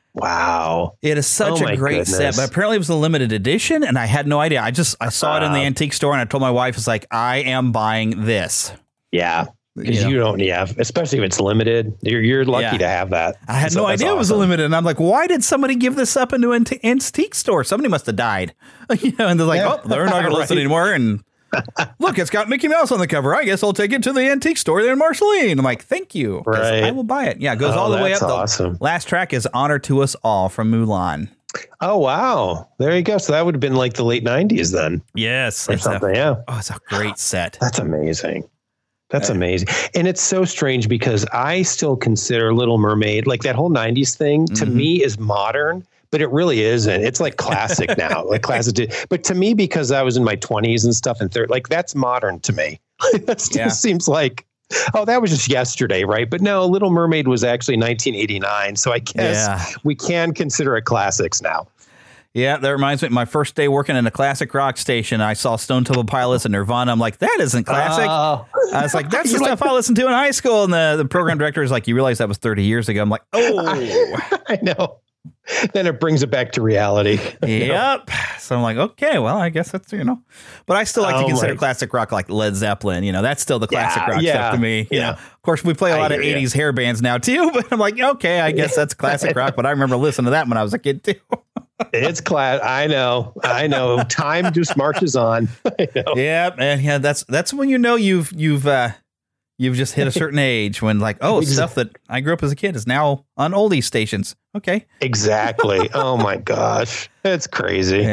Wow. It is such Oh a my great set, goodness. but apparently it was a limited edition, and I had no idea. I just I saw it in the Uh, antique store, and I told my wife, "It's like I am buying this." Yeah. Because You know. you don't, yeah, especially if it's limited. You're you're lucky Yeah. to have that. I had So no that's idea it was a awesome. limited, and I'm like, "Why did somebody give this up into an ant- antique store? Somebody must have died." You know, and they're like, Yeah. "Oh, they're not going to listen Right. anymore." And look, it's got Mickey Mouse on the cover. I guess I'll take it to the antique store there in Marceline. I'm like, "Thank you, 'cause Right. I will buy it." Yeah, it goes Oh, all the way up. that's The awesome. last track is "Honor to Us All" from Mulan. Oh wow. There you go. So that would have been like the late nineties then. Yes, Or it's a, something. Yeah. oh, it's a great set. That's amazing. That's amazing. And it's so strange because I still consider Little Mermaid, like that whole nineties thing, to Mhm. me is modern, but it really isn't. It's like classic now, like classic. But to me, because I was in my twenties and stuff and third, like that's modern to me. That still Yeah. seems like, oh, that was just yesterday, right? But no, Little Mermaid was actually nineteen eighty-nine. So I guess Yeah. we can consider it classics now. Yeah, that reminds me. My first day working in a classic rock station, I saw Stone Temple Pilots and Nirvana. I'm like, that isn't classic. Oh. I was like, that's the You're stuff like- I listened to in high school. And the, the program director is like, you realize that was thirty years ago. I'm like, oh, I know. Then it brings it back to reality. yep. So I'm like, okay, well, I guess that's, you know, but I still like to Oh, consider my- classic rock like Led Zeppelin. You know, that's still the classic Yeah, rock yeah, stuff to me. You yeah. know, of course, we play a I lot of hear ya. eighties hair bands now too, but I'm like, okay, I guess that's classic rock. But I remember listening to that when I was a kid too. It's class. I know. I know. Time just marches on. I know. Yeah, man. Yeah, that's that's when you know you've you've uh, you've just hit a certain age when like, oh, stuff that I grew up as a kid is now on oldie stations. Okay. Exactly. Oh my gosh. It's crazy. Yep.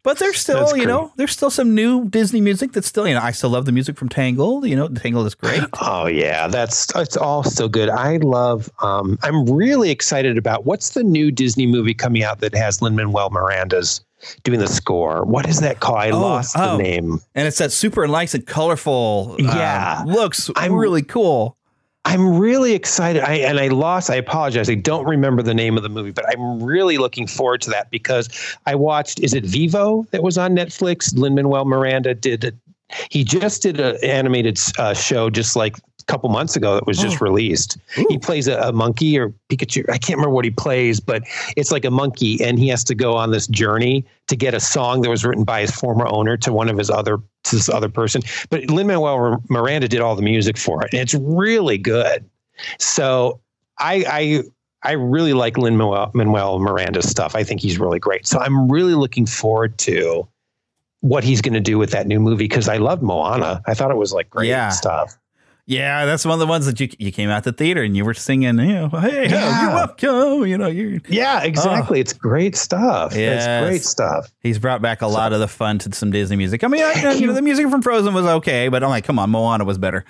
But there's still, That's you great. know, there's still some new Disney music that's still, you know, I still love the music from Tangled. You know, Tangled is great. Oh yeah, that's it's all still good. I love. Um, I'm really excited about what's the new Disney movie coming out that has Lin-Manuel Miranda's doing the score. What is that called? I Oh, lost oh. the name. And it's that super nice and colorful. Yeah. um, looks I'm- really cool. I'm really excited. I and I lost. I apologize. I don't remember the name of the movie, but I'm really looking forward to that because I watched. Is it Vivo that was on Netflix? Lin-Manuel Miranda did. A, he just did an animated uh, show just like a couple months ago that was just Oh. released. He plays a, a monkey or Pikachu. I can't remember what he plays, but it's like a monkey, and he has to go on this journey to get a song that was written by his former owner to one of his other to this other person. But Lin-Manuel Miranda did all the music for it, and it's really good. So I I I really like Lin-Manuel Manuel Miranda's stuff. I think he's really great. So I'm really looking forward to what he's going to do with that new movie because I loved Moana. I thought it was like great Yeah. stuff. Yeah, that's one of the ones that you you came out the theater and you were singing, you know, hey, Yeah. you're welcome. You know, you Yeah, exactly. It's great stuff. Yes. It's great stuff. He's brought back a lot of the fun to some Disney music. I mean, I, you know, the music from Frozen was okay, but I'm like, come on, Moana was better.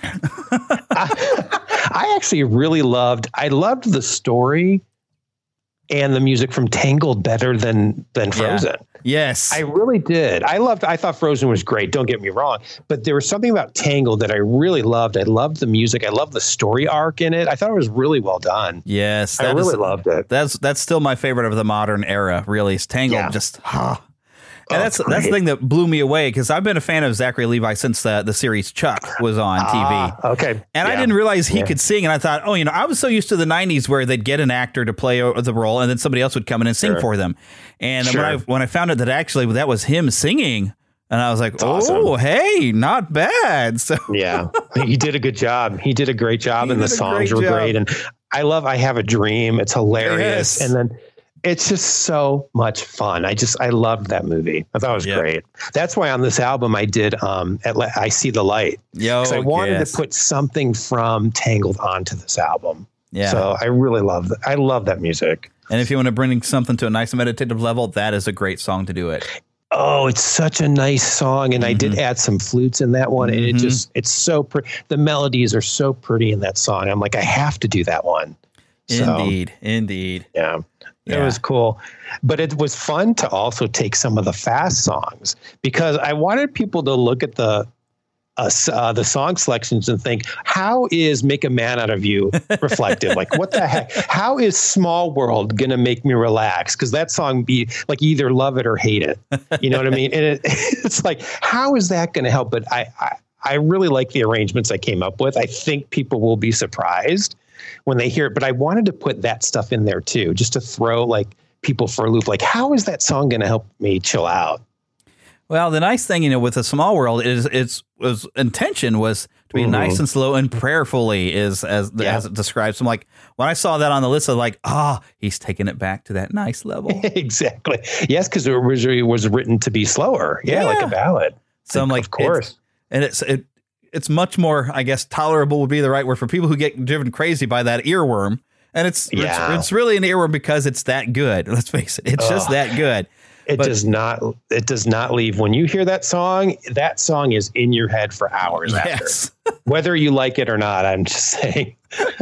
I actually really loved. I loved the story and the music from Tangled better than than Frozen. Yeah. Yes, I really did. I loved. I thought Frozen was great. Don't get me wrong, but there was something about Tangled that I really loved. I loved the music. I loved the story arc in it. I thought it was really well done. Yes, I that really is- loved it. That's that's still my favorite of the modern era. Really, is Tangled. Yeah. Just ah. And Oh, that's it's that's the great. thing that blew me away because I've been a fan of Zachary Levi since the, the series Chuck was on T V. Ah, okay. And I Yeah. didn't realize he Yeah. could sing. And I thought, oh, you know, I was so used to the nineties where they'd get an actor to play o- the role and then somebody else would come in and sing Sure. for them. And Sure. when I when I found out that actually that was him singing, and I was like, oh, awesome. hey, not bad. So Yeah, he did a good job. He did a great job, He and the did a songs great were job. great. And I love I Have a Dream. It's hilarious. Yes. And then it's just so much fun. I just I loved that movie. I thought it was Yep. great. That's why on this album I did um at Le- I See the Light. Yo, 'Cause I wanted yes. to put something from Tangled onto this album. Yeah. So I really love that. I love that music. And if you want to bring something to a nice meditative level, that is a great song to do it. Oh, it's such a nice song, and I Mm-hmm. did add some flutes in that one, and it just it's so pretty. The melodies are so pretty in that song. I'm like, I have to do that one. So, Indeed, indeed. yeah, it Yeah. was cool, but it was fun to also take some of the fast songs because I wanted people to look at the uh, s- uh, the song selections and think, how is "Make a Man Out of You" reflective? Like, what the heck? How is "Small World" gonna make me relax? Because that song be like you either love it or hate it. You know what I mean? And it, it's like, how is that gonna help? But I, I I really like the arrangements I came up with. I think people will be surprised when they hear it. But I wanted to put that stuff in there too, just to throw like people for a loop. Like, how is that song going to help me chill out? Well, the nice thing, you know, with a small world is its was intention was to be Mhm. nice and slow and prayerfully is as Yeah. as it describes. I'm like, when I saw that on the list, I'm like, ah, he's taking it back to that nice level. Exactly. Yes, because it originally was written to be slower. Yeah, Yeah. like a ballad. So I'm like, of course. it's- and it's it it's much more, I guess, tolerable would be the right word for people who get driven crazy by that earworm. And it's Yeah. it's, it's really an earworm because it's that good. Let's face it, it's just Ugh. that good. It But- does not. It does not leave. When you hear that song, that song is in your head for hours Yes. after, whether you like it or not. I'm just saying.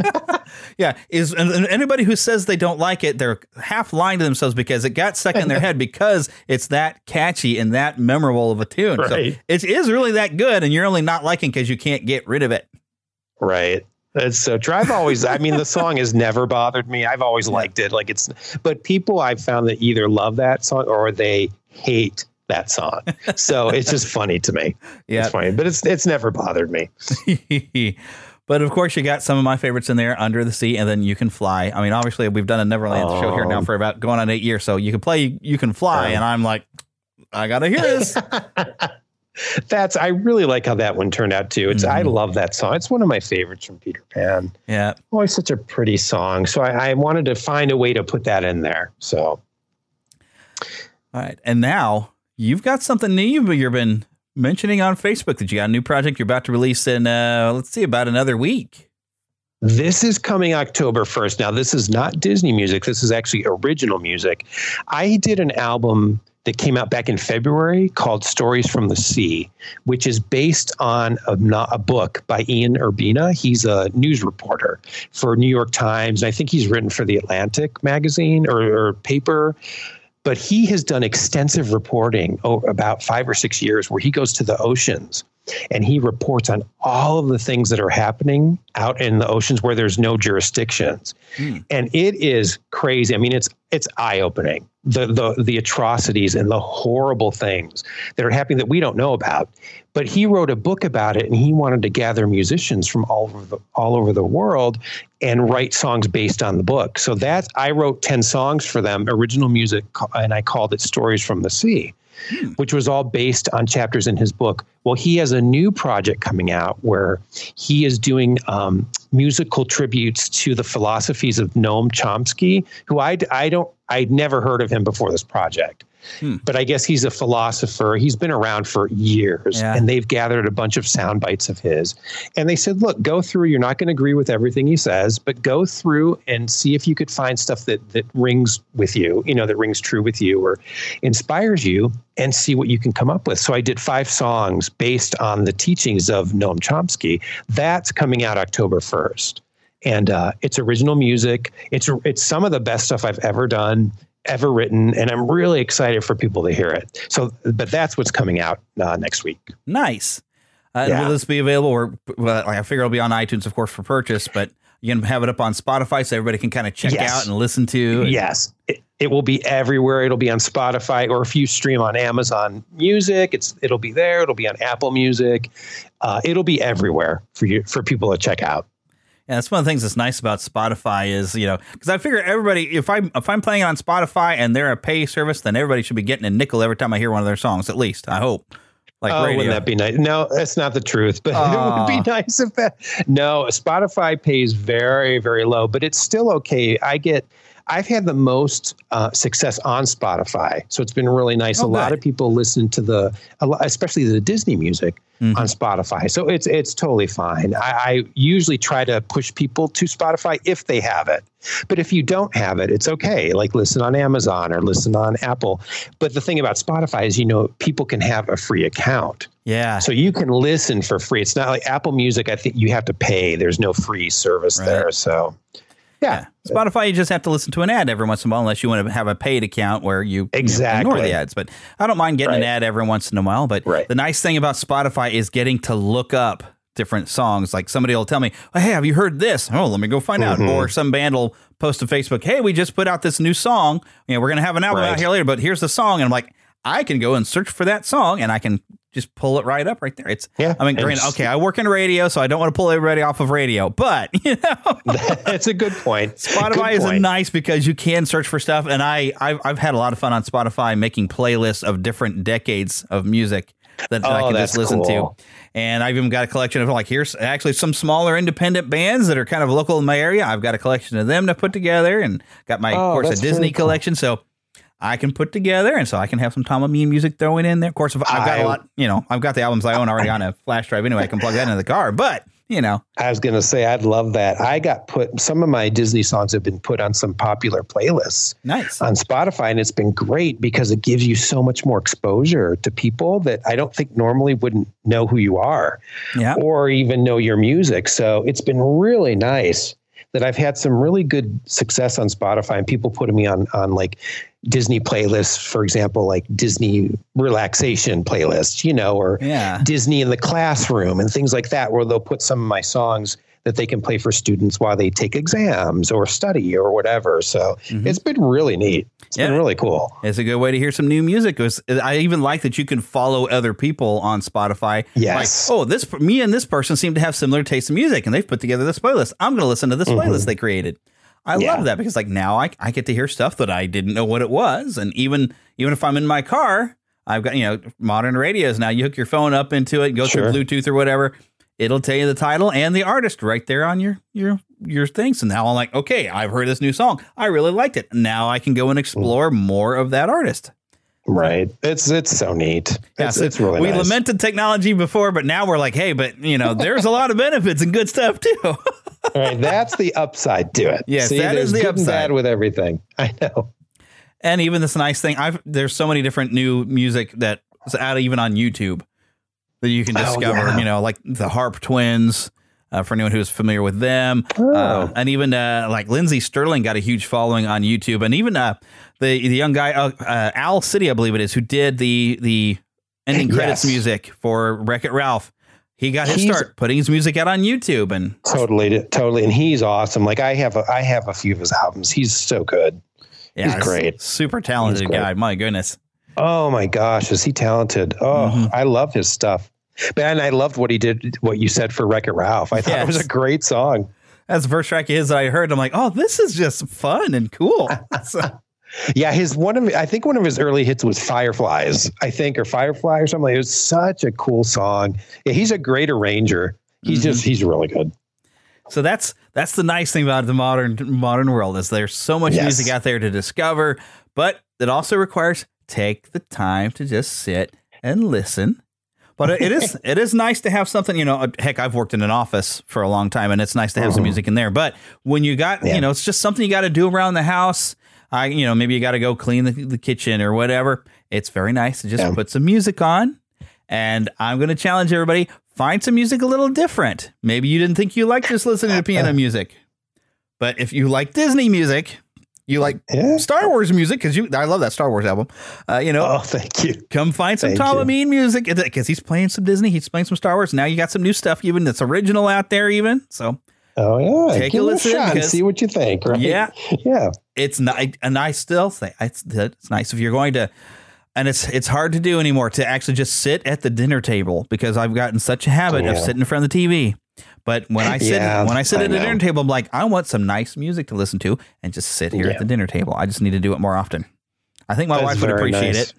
Yeah, is and, and anybody who says they don't like it, they're half lying to themselves because it got stuck in their head because it's that catchy and that memorable of a tune. Right. So it is really that good, and you're only not liking because you can't get rid of it. Right. That's so true. I've always, I mean, the song has never bothered me. I've always liked it. Like it's, but people I've found that either love that song or they hate that song. So it's just funny to me. Yeah. It's funny, but it's, it's never bothered me. But of course, you got some of my favorites in there, Under the Sea, and then You Can Fly. I mean, obviously, we've done a Neverland Oh. show here now for about going on eight years. So You Can Play, You Can Fly. Um, and I'm like, I got to hear this. That's, I really like how that one turned out too. It's, I Mhm. love that song. It's one of my favorites from Peter Pan. Yeah. Always such a pretty song. So I, I wanted to find a way to put that in there. So. All right. And now you've got something new you've been mentioning on Facebook that you got a new project you're about to release in, uh, let's see, about another week. This is coming October first. Now, this is not Disney music. This is actually original music. I did an album that came out back in February called Stories from the Sea, which is based on a, a book by Ian Urbina. He's a news reporter for New York Times. And I think he's written for the Atlantic magazine or, or paper. But he has done extensive reporting over about five or six years where he goes to the oceans and he reports on all of the things that are happening out in the oceans where there's no jurisdictions. Mm. And it is crazy. I mean, it's it's eye-opening, the, the the atrocities and the horrible things that are happening that we don't know about. But he wrote a book about it, and he wanted to gather musicians from all over the all over the world and write songs based on the book. So that's I wrote ten songs for them, original music, and I called it Stories from the Sea. Hmm. Which was all based on chapters in his book. Well, he has a new project coming out where he is doing um, musical tributes to the philosophies of Noam Chomsky, who I, I don't, I'd never heard of him before this project. Hmm. But I guess he's a philosopher. He's been around for years, yeah. and they've gathered a bunch of sound bites of his. And they said, look, go through. You're not going to agree with everything he says, but go through and see if you could find stuff that that rings with you, you know, that rings true with you or inspires you, and see what you can come up with. So I did five songs based on the teachings of Noam Chomsky. That's coming out October first. And uh, it's original music. It's It's some of the best stuff I've ever done. ever written, and I'm really excited for people to hear it. So, but that's what's coming out uh, next week. Nice. Uh, yeah. Will this be available? Or well, I figure it'll be on iTunes, of course, for purchase, but you can have it up on Spotify so everybody can kind of check yes. out and listen to. And yes. It, it will be everywhere. It'll be on Spotify, or if you stream on Amazon Music, it's it'll be there. It'll be on Apple Music. Uh, it'll be everywhere for you for people to check out. Yeah, that's one of the things that's nice about Spotify is, you know, because I figure everybody, if I'm if I'm playing it on Spotify and they're a pay service, then everybody should be getting a nickel every time I hear one of their songs, at least, I hope. Like oh, radio. Wouldn't that be nice? No, that's not the truth, but uh, it would be nice if that. No, Spotify pays very, very low, but it's still okay. I get, I've had the most uh, success on Spotify, so it's been really nice. Oh, a good. lot of people listen to the, especially the Disney music mm-hmm. on Spotify, so it's it's totally fine. I, I usually try to push people to Spotify if they have it, but if you don't have it, it's okay. Like listen on Amazon or listen on Apple. But the thing about Spotify is, you know, people can have a free account. Yeah. So you can listen for free. It's not like Apple Music. I think you have to pay. There's no free service right. there. So. Yeah. yeah. Spotify, you just have to listen to an ad every once in a while, unless you want to have a paid account where you, exactly. you know, ignore the ads. But I don't mind getting right. an ad every once in a while. But right. the nice thing about Spotify is getting to look up different songs. Like somebody will tell me, oh, hey, have you heard this? Oh, let me go find mm-hmm. out. Or some band will post to Facebook, hey, we just put out this new song. You know, we're going to have an album right. out here later, but here's the song. And I'm like, I can go and search for that song and I can just pull it right up right there. It's, yeah, I mean, granted, okay, I work in radio, so I don't want to pull everybody off of radio, but you know, that's a good point. Spotify good is nice because you can search for stuff. And I, I've, I've had a lot of fun on Spotify making playlists of different decades of music that, that oh, I can just listen cool. to. And I've even got a collection of like, here's actually some smaller independent bands that are kind of local in my area. I've got a collection of them to put together and got my, oh, of course, a Disney cool. collection. So I can put together, and so I can have some Tom Amin music thrown in there. Of course, if I've got I, a lot, you know, I've got the albums I own already on a flash drive anyway. I can plug that into the car, but you know, I was going to say, I'd love that. I got put, some of my Disney songs have been put on some popular playlists nice. on Spotify, and it's been great because it gives you so much more exposure to people that I don't think normally wouldn't know who you are yeah. or even know your music. So it's been really nice that I've had some really good success on Spotify, and people putting me on, on like Disney playlists, for example, like Disney relaxation playlists, you know, or yeah. Disney in the classroom and things like that, where they'll put some of my songs that they can play for students while they take exams or study or whatever. So mm-hmm. it's been really neat. It's yeah. been really cool. It's a good way to hear some new music. It was, I even like that you can follow other people on Spotify. Yes. Like, oh, this me and this person seem to have similar tastes in music, and they've put together this playlist. I'm going to listen to this mm-hmm. playlist they created. I yeah. love that because like now I, I get to hear stuff that I didn't know what it was. And even even if I'm in my car, I've got, you know, modern radios now. You hook your phone up into it, go sure. through Bluetooth or whatever. It'll tell you the title and the artist right there on your your your thing. So now I'm like, OK, I've heard this new song. I really liked it. Now I can go and explore mm. more of that artist. Right. It's it's so neat. Yeah, it's, so it's really we nice. lamented technology before, but now we're like, hey, but, you know, there's a lot of benefits and good stuff, too. All right. That's the upside to it. Yes, See, that is the good upside. and bad with everything. I know. And even this nice thing, I've there's so many different new music that is out even on YouTube that you can discover. Oh, yeah. You know, like the Harp Twins, uh, for anyone who's familiar with them, oh. uh, and even uh, like Lindsey Sterling got a huge following on YouTube, and even uh, the the young guy uh, uh, Owl City, I believe it is, who did the the ending credits yes. music for Wreck-It Ralph. He got his he's, start putting his music out on YouTube, and totally, totally, and he's awesome. Like I have, a, I have a few of his albums. He's so good. Yeah, he's great. Super talented guy. My goodness. Oh my gosh, is he talented? Oh, mm-hmm. I love his stuff. But and I loved what he did. What you said for Wreck-It Ralph. I thought yes. it was a great song. That's the first track of his that I heard. I'm like, oh, this is just fun and cool. So. Yeah, his one of I think one of his early hits was Fireflies, I think, or Firefly or something. It was such a cool song. Yeah, he's a great arranger. He's mm-hmm. just he's really good. So that's that's the nice thing about the modern modern world is there's so much yes. music out there to discover, but it also requires take the time to just sit and listen. But it is it is nice to have something, you know, heck, I've worked in an office for a long time and it's nice to have mm-hmm. some music in there. But when you got, yeah. you know, it's just something you got to do around the house. I, you know, maybe you got to go clean the, the kitchen or whatever. It's very nice to just yeah. put some music on. And I'm going to challenge everybody, find some music a little different. Maybe you didn't think you liked just listening to piano music. But if you like Disney music, you like yeah. Star Wars music, because you, I love that Star Wars album. Uh, you know, oh, thank you. Come find some Tom Amin music, because he's playing some Disney. He's playing some Star Wars. Now you got some new stuff, even that's original out there, even. So. Oh yeah, take Give a listen, a shot and see what you think. Right? Yeah, yeah. It's nice, and I still think it's it's nice if you're going to, and it's it's hard to do anymore to actually just sit at the dinner table because I've gotten such a habit yeah. of sitting in front of the T V. But when I sit yeah, when I sit I at the dinner table, I'm like, I want some nice music to listen to and just sit here yeah. at the dinner table. I just need to do it more often. I think my That's wife would appreciate nice.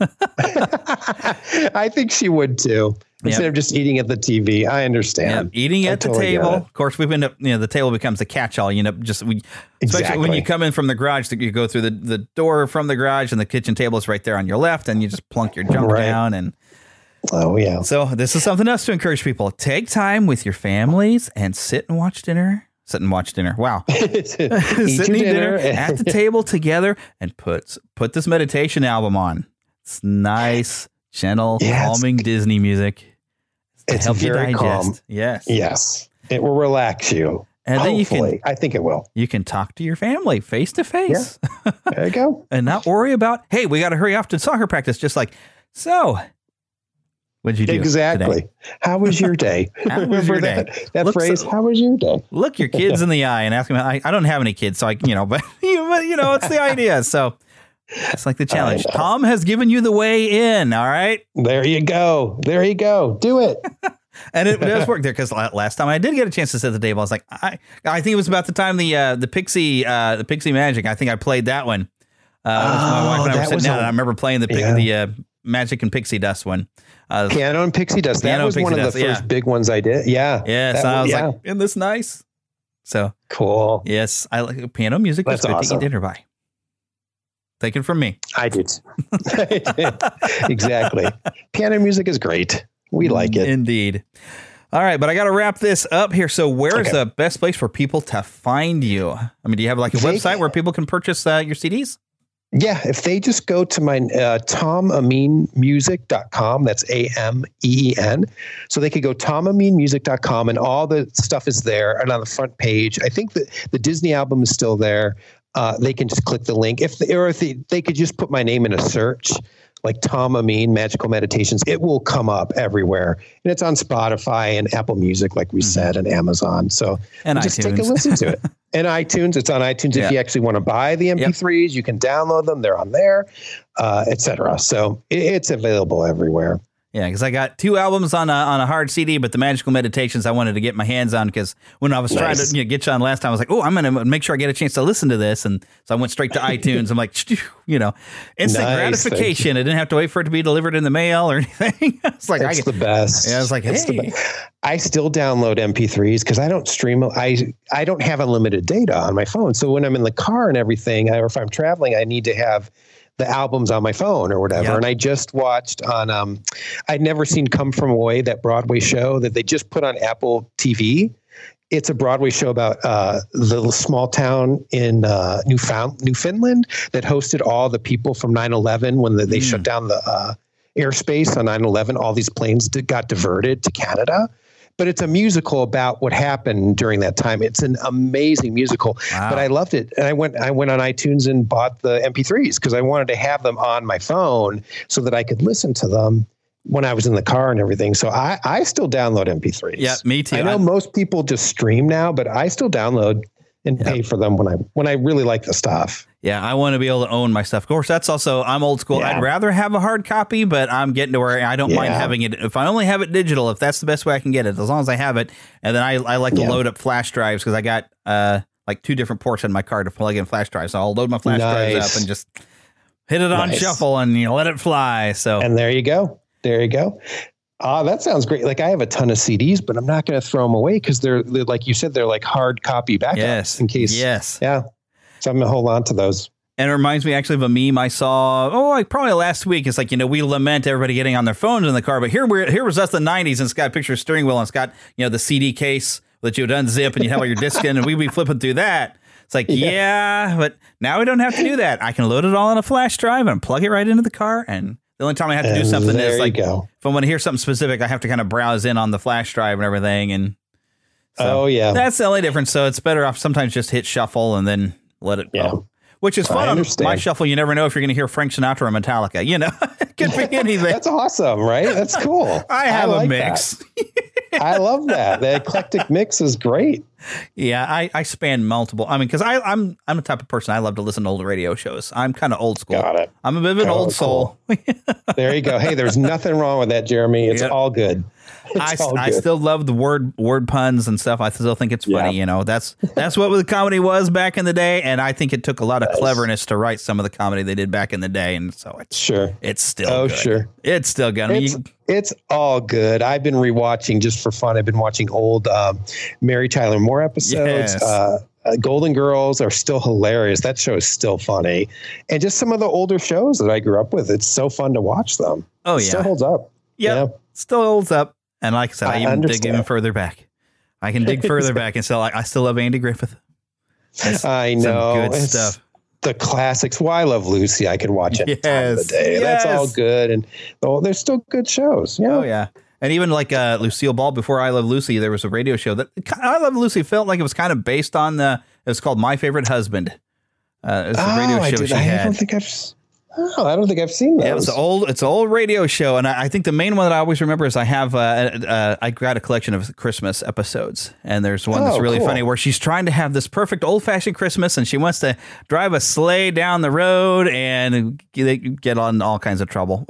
it. I think she would too. Instead yep. of just eating at the T V, I understand. Yep. Eating at I the totally table. Of course, we've ended up, you know, the table becomes a catch-all. You know, just we, especially exactly. when you come in from the garage, you go through the, the door from the garage, and the kitchen table is right there on your left, and you just plunk your junk right. down. And oh yeah. So this is something else to encourage people: take time with your families and sit and watch dinner. Sit and watch dinner. Wow. Sit and eat dinner at the table together, and put put this meditation album on. It's nice, gentle, yes. calming Disney music. It's help very you digest. Calm. Yes. Yes. It will relax you. And Hopefully. then you can, I think it will. You can talk to your family face to face. There you go. And not worry about, hey, we got to hurry off to soccer practice. Just like, so what'd you do? Exactly. Today? How was your day? How was your day? That, that phrase, so, how was your day? Look your kids in the eye and ask them. I, I don't have any kids, so I, you know, but, you know, it's the idea. So it's like the challenge. Tom has given you the way in. All right. There you go. There you go. Do it. And it does work there because last time I did get a chance to sit at the table, I was like, I, I think it was about the time the uh, the Pixie uh, the Pixie Magic. I think I played that one. Uh, oh, my wife and I were sitting down, a, and I remember playing the yeah. the uh, Magic and Pixie Dust one. Uh, Piano and Pixie Dust. That was one of Dust, the first yeah. big ones I did. Yeah. Yeah. So was, I was yeah. like, isn't this nice? So cool. Yes, I like piano music. That's good awesome. To eat dinner by. Take it from me. I did. Exactly. Piano music is great. We like it. Indeed. All right, but I got to wrap this up here. So where is okay. the best place for people to find you? I mean, do you have like a they, website where people can purchase uh, your C Ds? Yeah, if they just go to my uh, tom amin music dot com, that's A M E E N. So they could go tom amin music dot com and all the stuff is there. And on the front page, I think that the Disney album is still there. Uh, they can just click the link. If they, or if they, they could just put my name in a search, like Tom Amin Magical Meditations, it will come up everywhere. And it's on Spotify and Apple Music, like we mm-hmm. said, and Amazon. So and just iTunes. take a listen to it. And iTunes, it's on iTunes. Yeah. If you actually want to buy the M P threes, yep. you can download them. They're on there, uh, et cetera. So it, it's available everywhere. Yeah, because I got two albums on a, on a hard C D, but the Magical Meditations I wanted to get my hands on because when I was nice. trying to you know, get you on last time, I was like, oh, I'm going to make sure I get a chance to listen to this. And so I went straight to iTunes. I'm like, you know, instant nice, gratification. I didn't have to wait for it to be delivered in the mail or anything. It's like, it's I, the best. Yeah, I was like, it's hey. I still download M P threes because I don't stream. I I don't have unlimited data on my phone. So when I'm in the car and everything, or if I'm traveling, I need to have the albums on my phone or whatever. Yep. And I just watched on, um, I'd never seen Come From Away, that Broadway show that they just put on Apple T V. It's a Broadway show about uh, the little small town in uh, Newfound, Newfoundland that hosted all the people from nine eleven when the, they mm. shut down the uh, airspace on nine eleven. All these planes did, got diverted to Canada. But it's a musical about what happened during that time. It's an amazing musical, wow. but I loved it. And I went, I went on iTunes and bought the M P threes because I wanted to have them on my phone so that I could listen to them when I was in the car and everything. So I, I still download M P threes. Yeah, me too. I know I'm, most people just stream now, but I still download and yeah. pay for them when I when I really like the stuff. Yeah, I want to be able to own my stuff. Of course, that's also, I'm old school. Yeah. I'd rather have a hard copy, but I'm getting to where I don't yeah. mind having it. If I only have it digital, if that's the best way I can get it, as long as I have it. And then I, I like to yeah. load up flash drives because I got uh, like two different ports in my car to plug in flash drives. So I'll load my flash nice. drives up and just hit it on nice. shuffle and you know, let it fly. So And there you go. There you go. Ah, uh, that sounds great. Like I have a ton of C Ds, but I'm not going to throw them away because they're, they're, like you said, they're like hard copy backups yes. in case. Yes. Yeah. So I'm going to hold on to those. And it reminds me actually of a meme I saw, oh, like probably last week. It's like, you know, we lament everybody getting on their phones in the car, but here we're, here was us in the nineties and it's got a picture of steering wheel and it's got, you know, the C D case that you would unzip and you have all your discs in and we'd be flipping through that. It's like, yeah. yeah, but now we don't have to do that. I can load it all on a flash drive and plug it right into the car. And the only time I have to and do something is like, go. if I want to hear something specific, I have to kind of browse in on the flash drive and everything. And so oh, yeah, that's the only difference. So it's better off sometimes just hit shuffle and then let it yeah. go. Which is fun. On my shuffle, you never know if you're going to hear Frank Sinatra or Metallica. You know, it could be anything. That's awesome, right? That's cool. I have I like a mix. I love that. The eclectic mix is great. Yeah, I, I span multiple. I mean, because I'm I'm the type of person I love to listen to old radio shows. I'm kind of old school. Got it. I'm a bit of an oh, old soul. Cool. There you go. Hey, there's nothing wrong with that, Jeremy. It's yep. all good. I, I still love the word word puns and stuff. I still think it's funny. Yeah. You know, that's that's what the comedy was back in the day, and I think it took a lot of nice. cleverness to write some of the comedy they did back in the day. And so it's sure it's still oh good. sure it's still good. I mean, it's, you, it's all good. I've been rewatching just for fun. I've been watching old um, Mary Tyler Moore episodes. Yes. Uh, uh, Golden Girls are still hilarious. That show is still funny, and just some of the older shows that I grew up with. It's so fun to watch them. Oh it yeah, still holds up. Yep. Yeah, still holds up. And like I said, I, I even understand. dig even further back. I can dig further back and still, like, I still love Andy Griffith. That's I know. Some good it's stuff. The classics. Well, I Love Lucy. I could watch it yes. time of the day. Yes. That's all good. And oh, there's still good shows. Yeah. Oh, yeah. And even like uh, Lucille Ball, before I Love Lucy, there was a radio show that I Love Lucy felt like it was kind of based on the, it was called My Favorite Husband. Uh, it was a oh, radio I show did. she I had. don't think I've Oh, I don't think I've seen that. Yeah, it was an old, it's an old radio show, and I, I think the main one that I always remember is I have, uh, uh, I got a collection of Christmas episodes, and there's one oh, that's really cool. funny where she's trying to have this perfect old-fashioned Christmas, and she wants to drive a sleigh down the road, and they get on all kinds of trouble.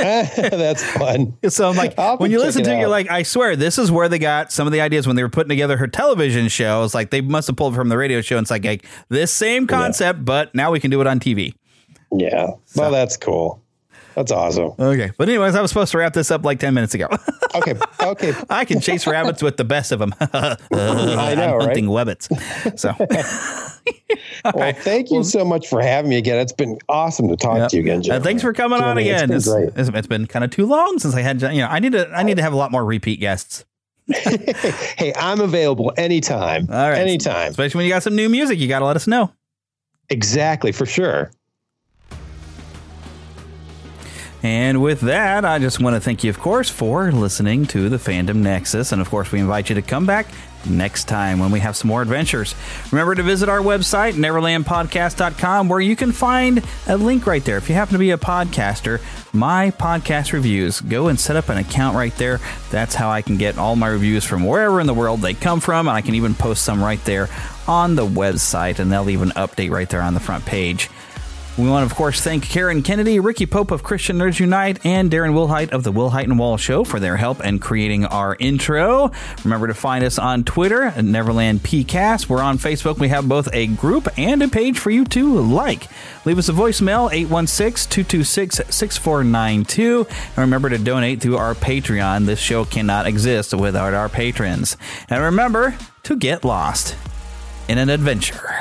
That's fun. So I'm like, when you listen to it, you're like, I swear, this is where they got some of the ideas when they were putting together her television show. It's like they must have pulled from the radio show, and it's like, like this same concept, yeah. but now we can do it on T V. Yeah. So. Well, that's cool. That's awesome. Okay. But anyways, I was supposed to wrap this up like ten minutes ago. okay. Okay. I can chase rabbits with the best of them. uh, I know, I'm hunting right? webbits. So. Well, right. thank you well, so much for having me again. It's been awesome to talk yep. to you again, Jeremy. Uh, thanks for coming Jeremy, on again. It's been, it's, it's, it's been kind of too long since I had, you know, I need to, I need to have a lot more repeat guests. Hey, I'm available anytime. All right. Anytime. Especially when you got some new music, you got to let us know. Exactly. For sure. And with that, I just want to thank you, of course, for listening to the Fandom Nexus. And, of course, we invite you to come back next time when we have some more adventures. Remember to visit our website, neverland podcast dot com, where you can find a link right there. If you happen to be a podcaster, my podcast reviews, go and set up an account right there. That's how I can get all my reviews from wherever in the world they come from. And I can even post some right there on the website, and they'll leave an update right there on the front page. We want to, of course, thank Karen Kennedy, Ricky Pope of Christian Nerds Unite, and Darren Wilhite of the Wilhite and Wall Show for their help in creating our intro. Remember to find us on Twitter at Neverland P Cast. We're on Facebook. We have both a group and a page for you to like. Leave us a voicemail, eight one six, two two six, six four nine two. And remember to donate through our Patreon. This show cannot exist without our patrons. And remember to get lost in an adventure.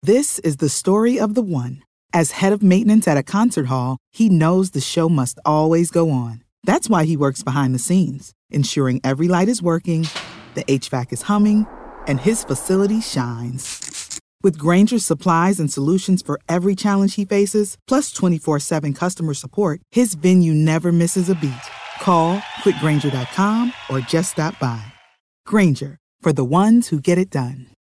This is the story of the one. As head of maintenance at a concert hall, he knows the show must always go on. That's why he works behind the scenes, ensuring every light is working, the H V A C is humming, and his facility shines. With Grainger's supplies and solutions for every challenge he faces, plus twenty-four seven customer support, his venue never misses a beat. Call quick grainger dot com or just stop by. Grainger, for the ones who get it done.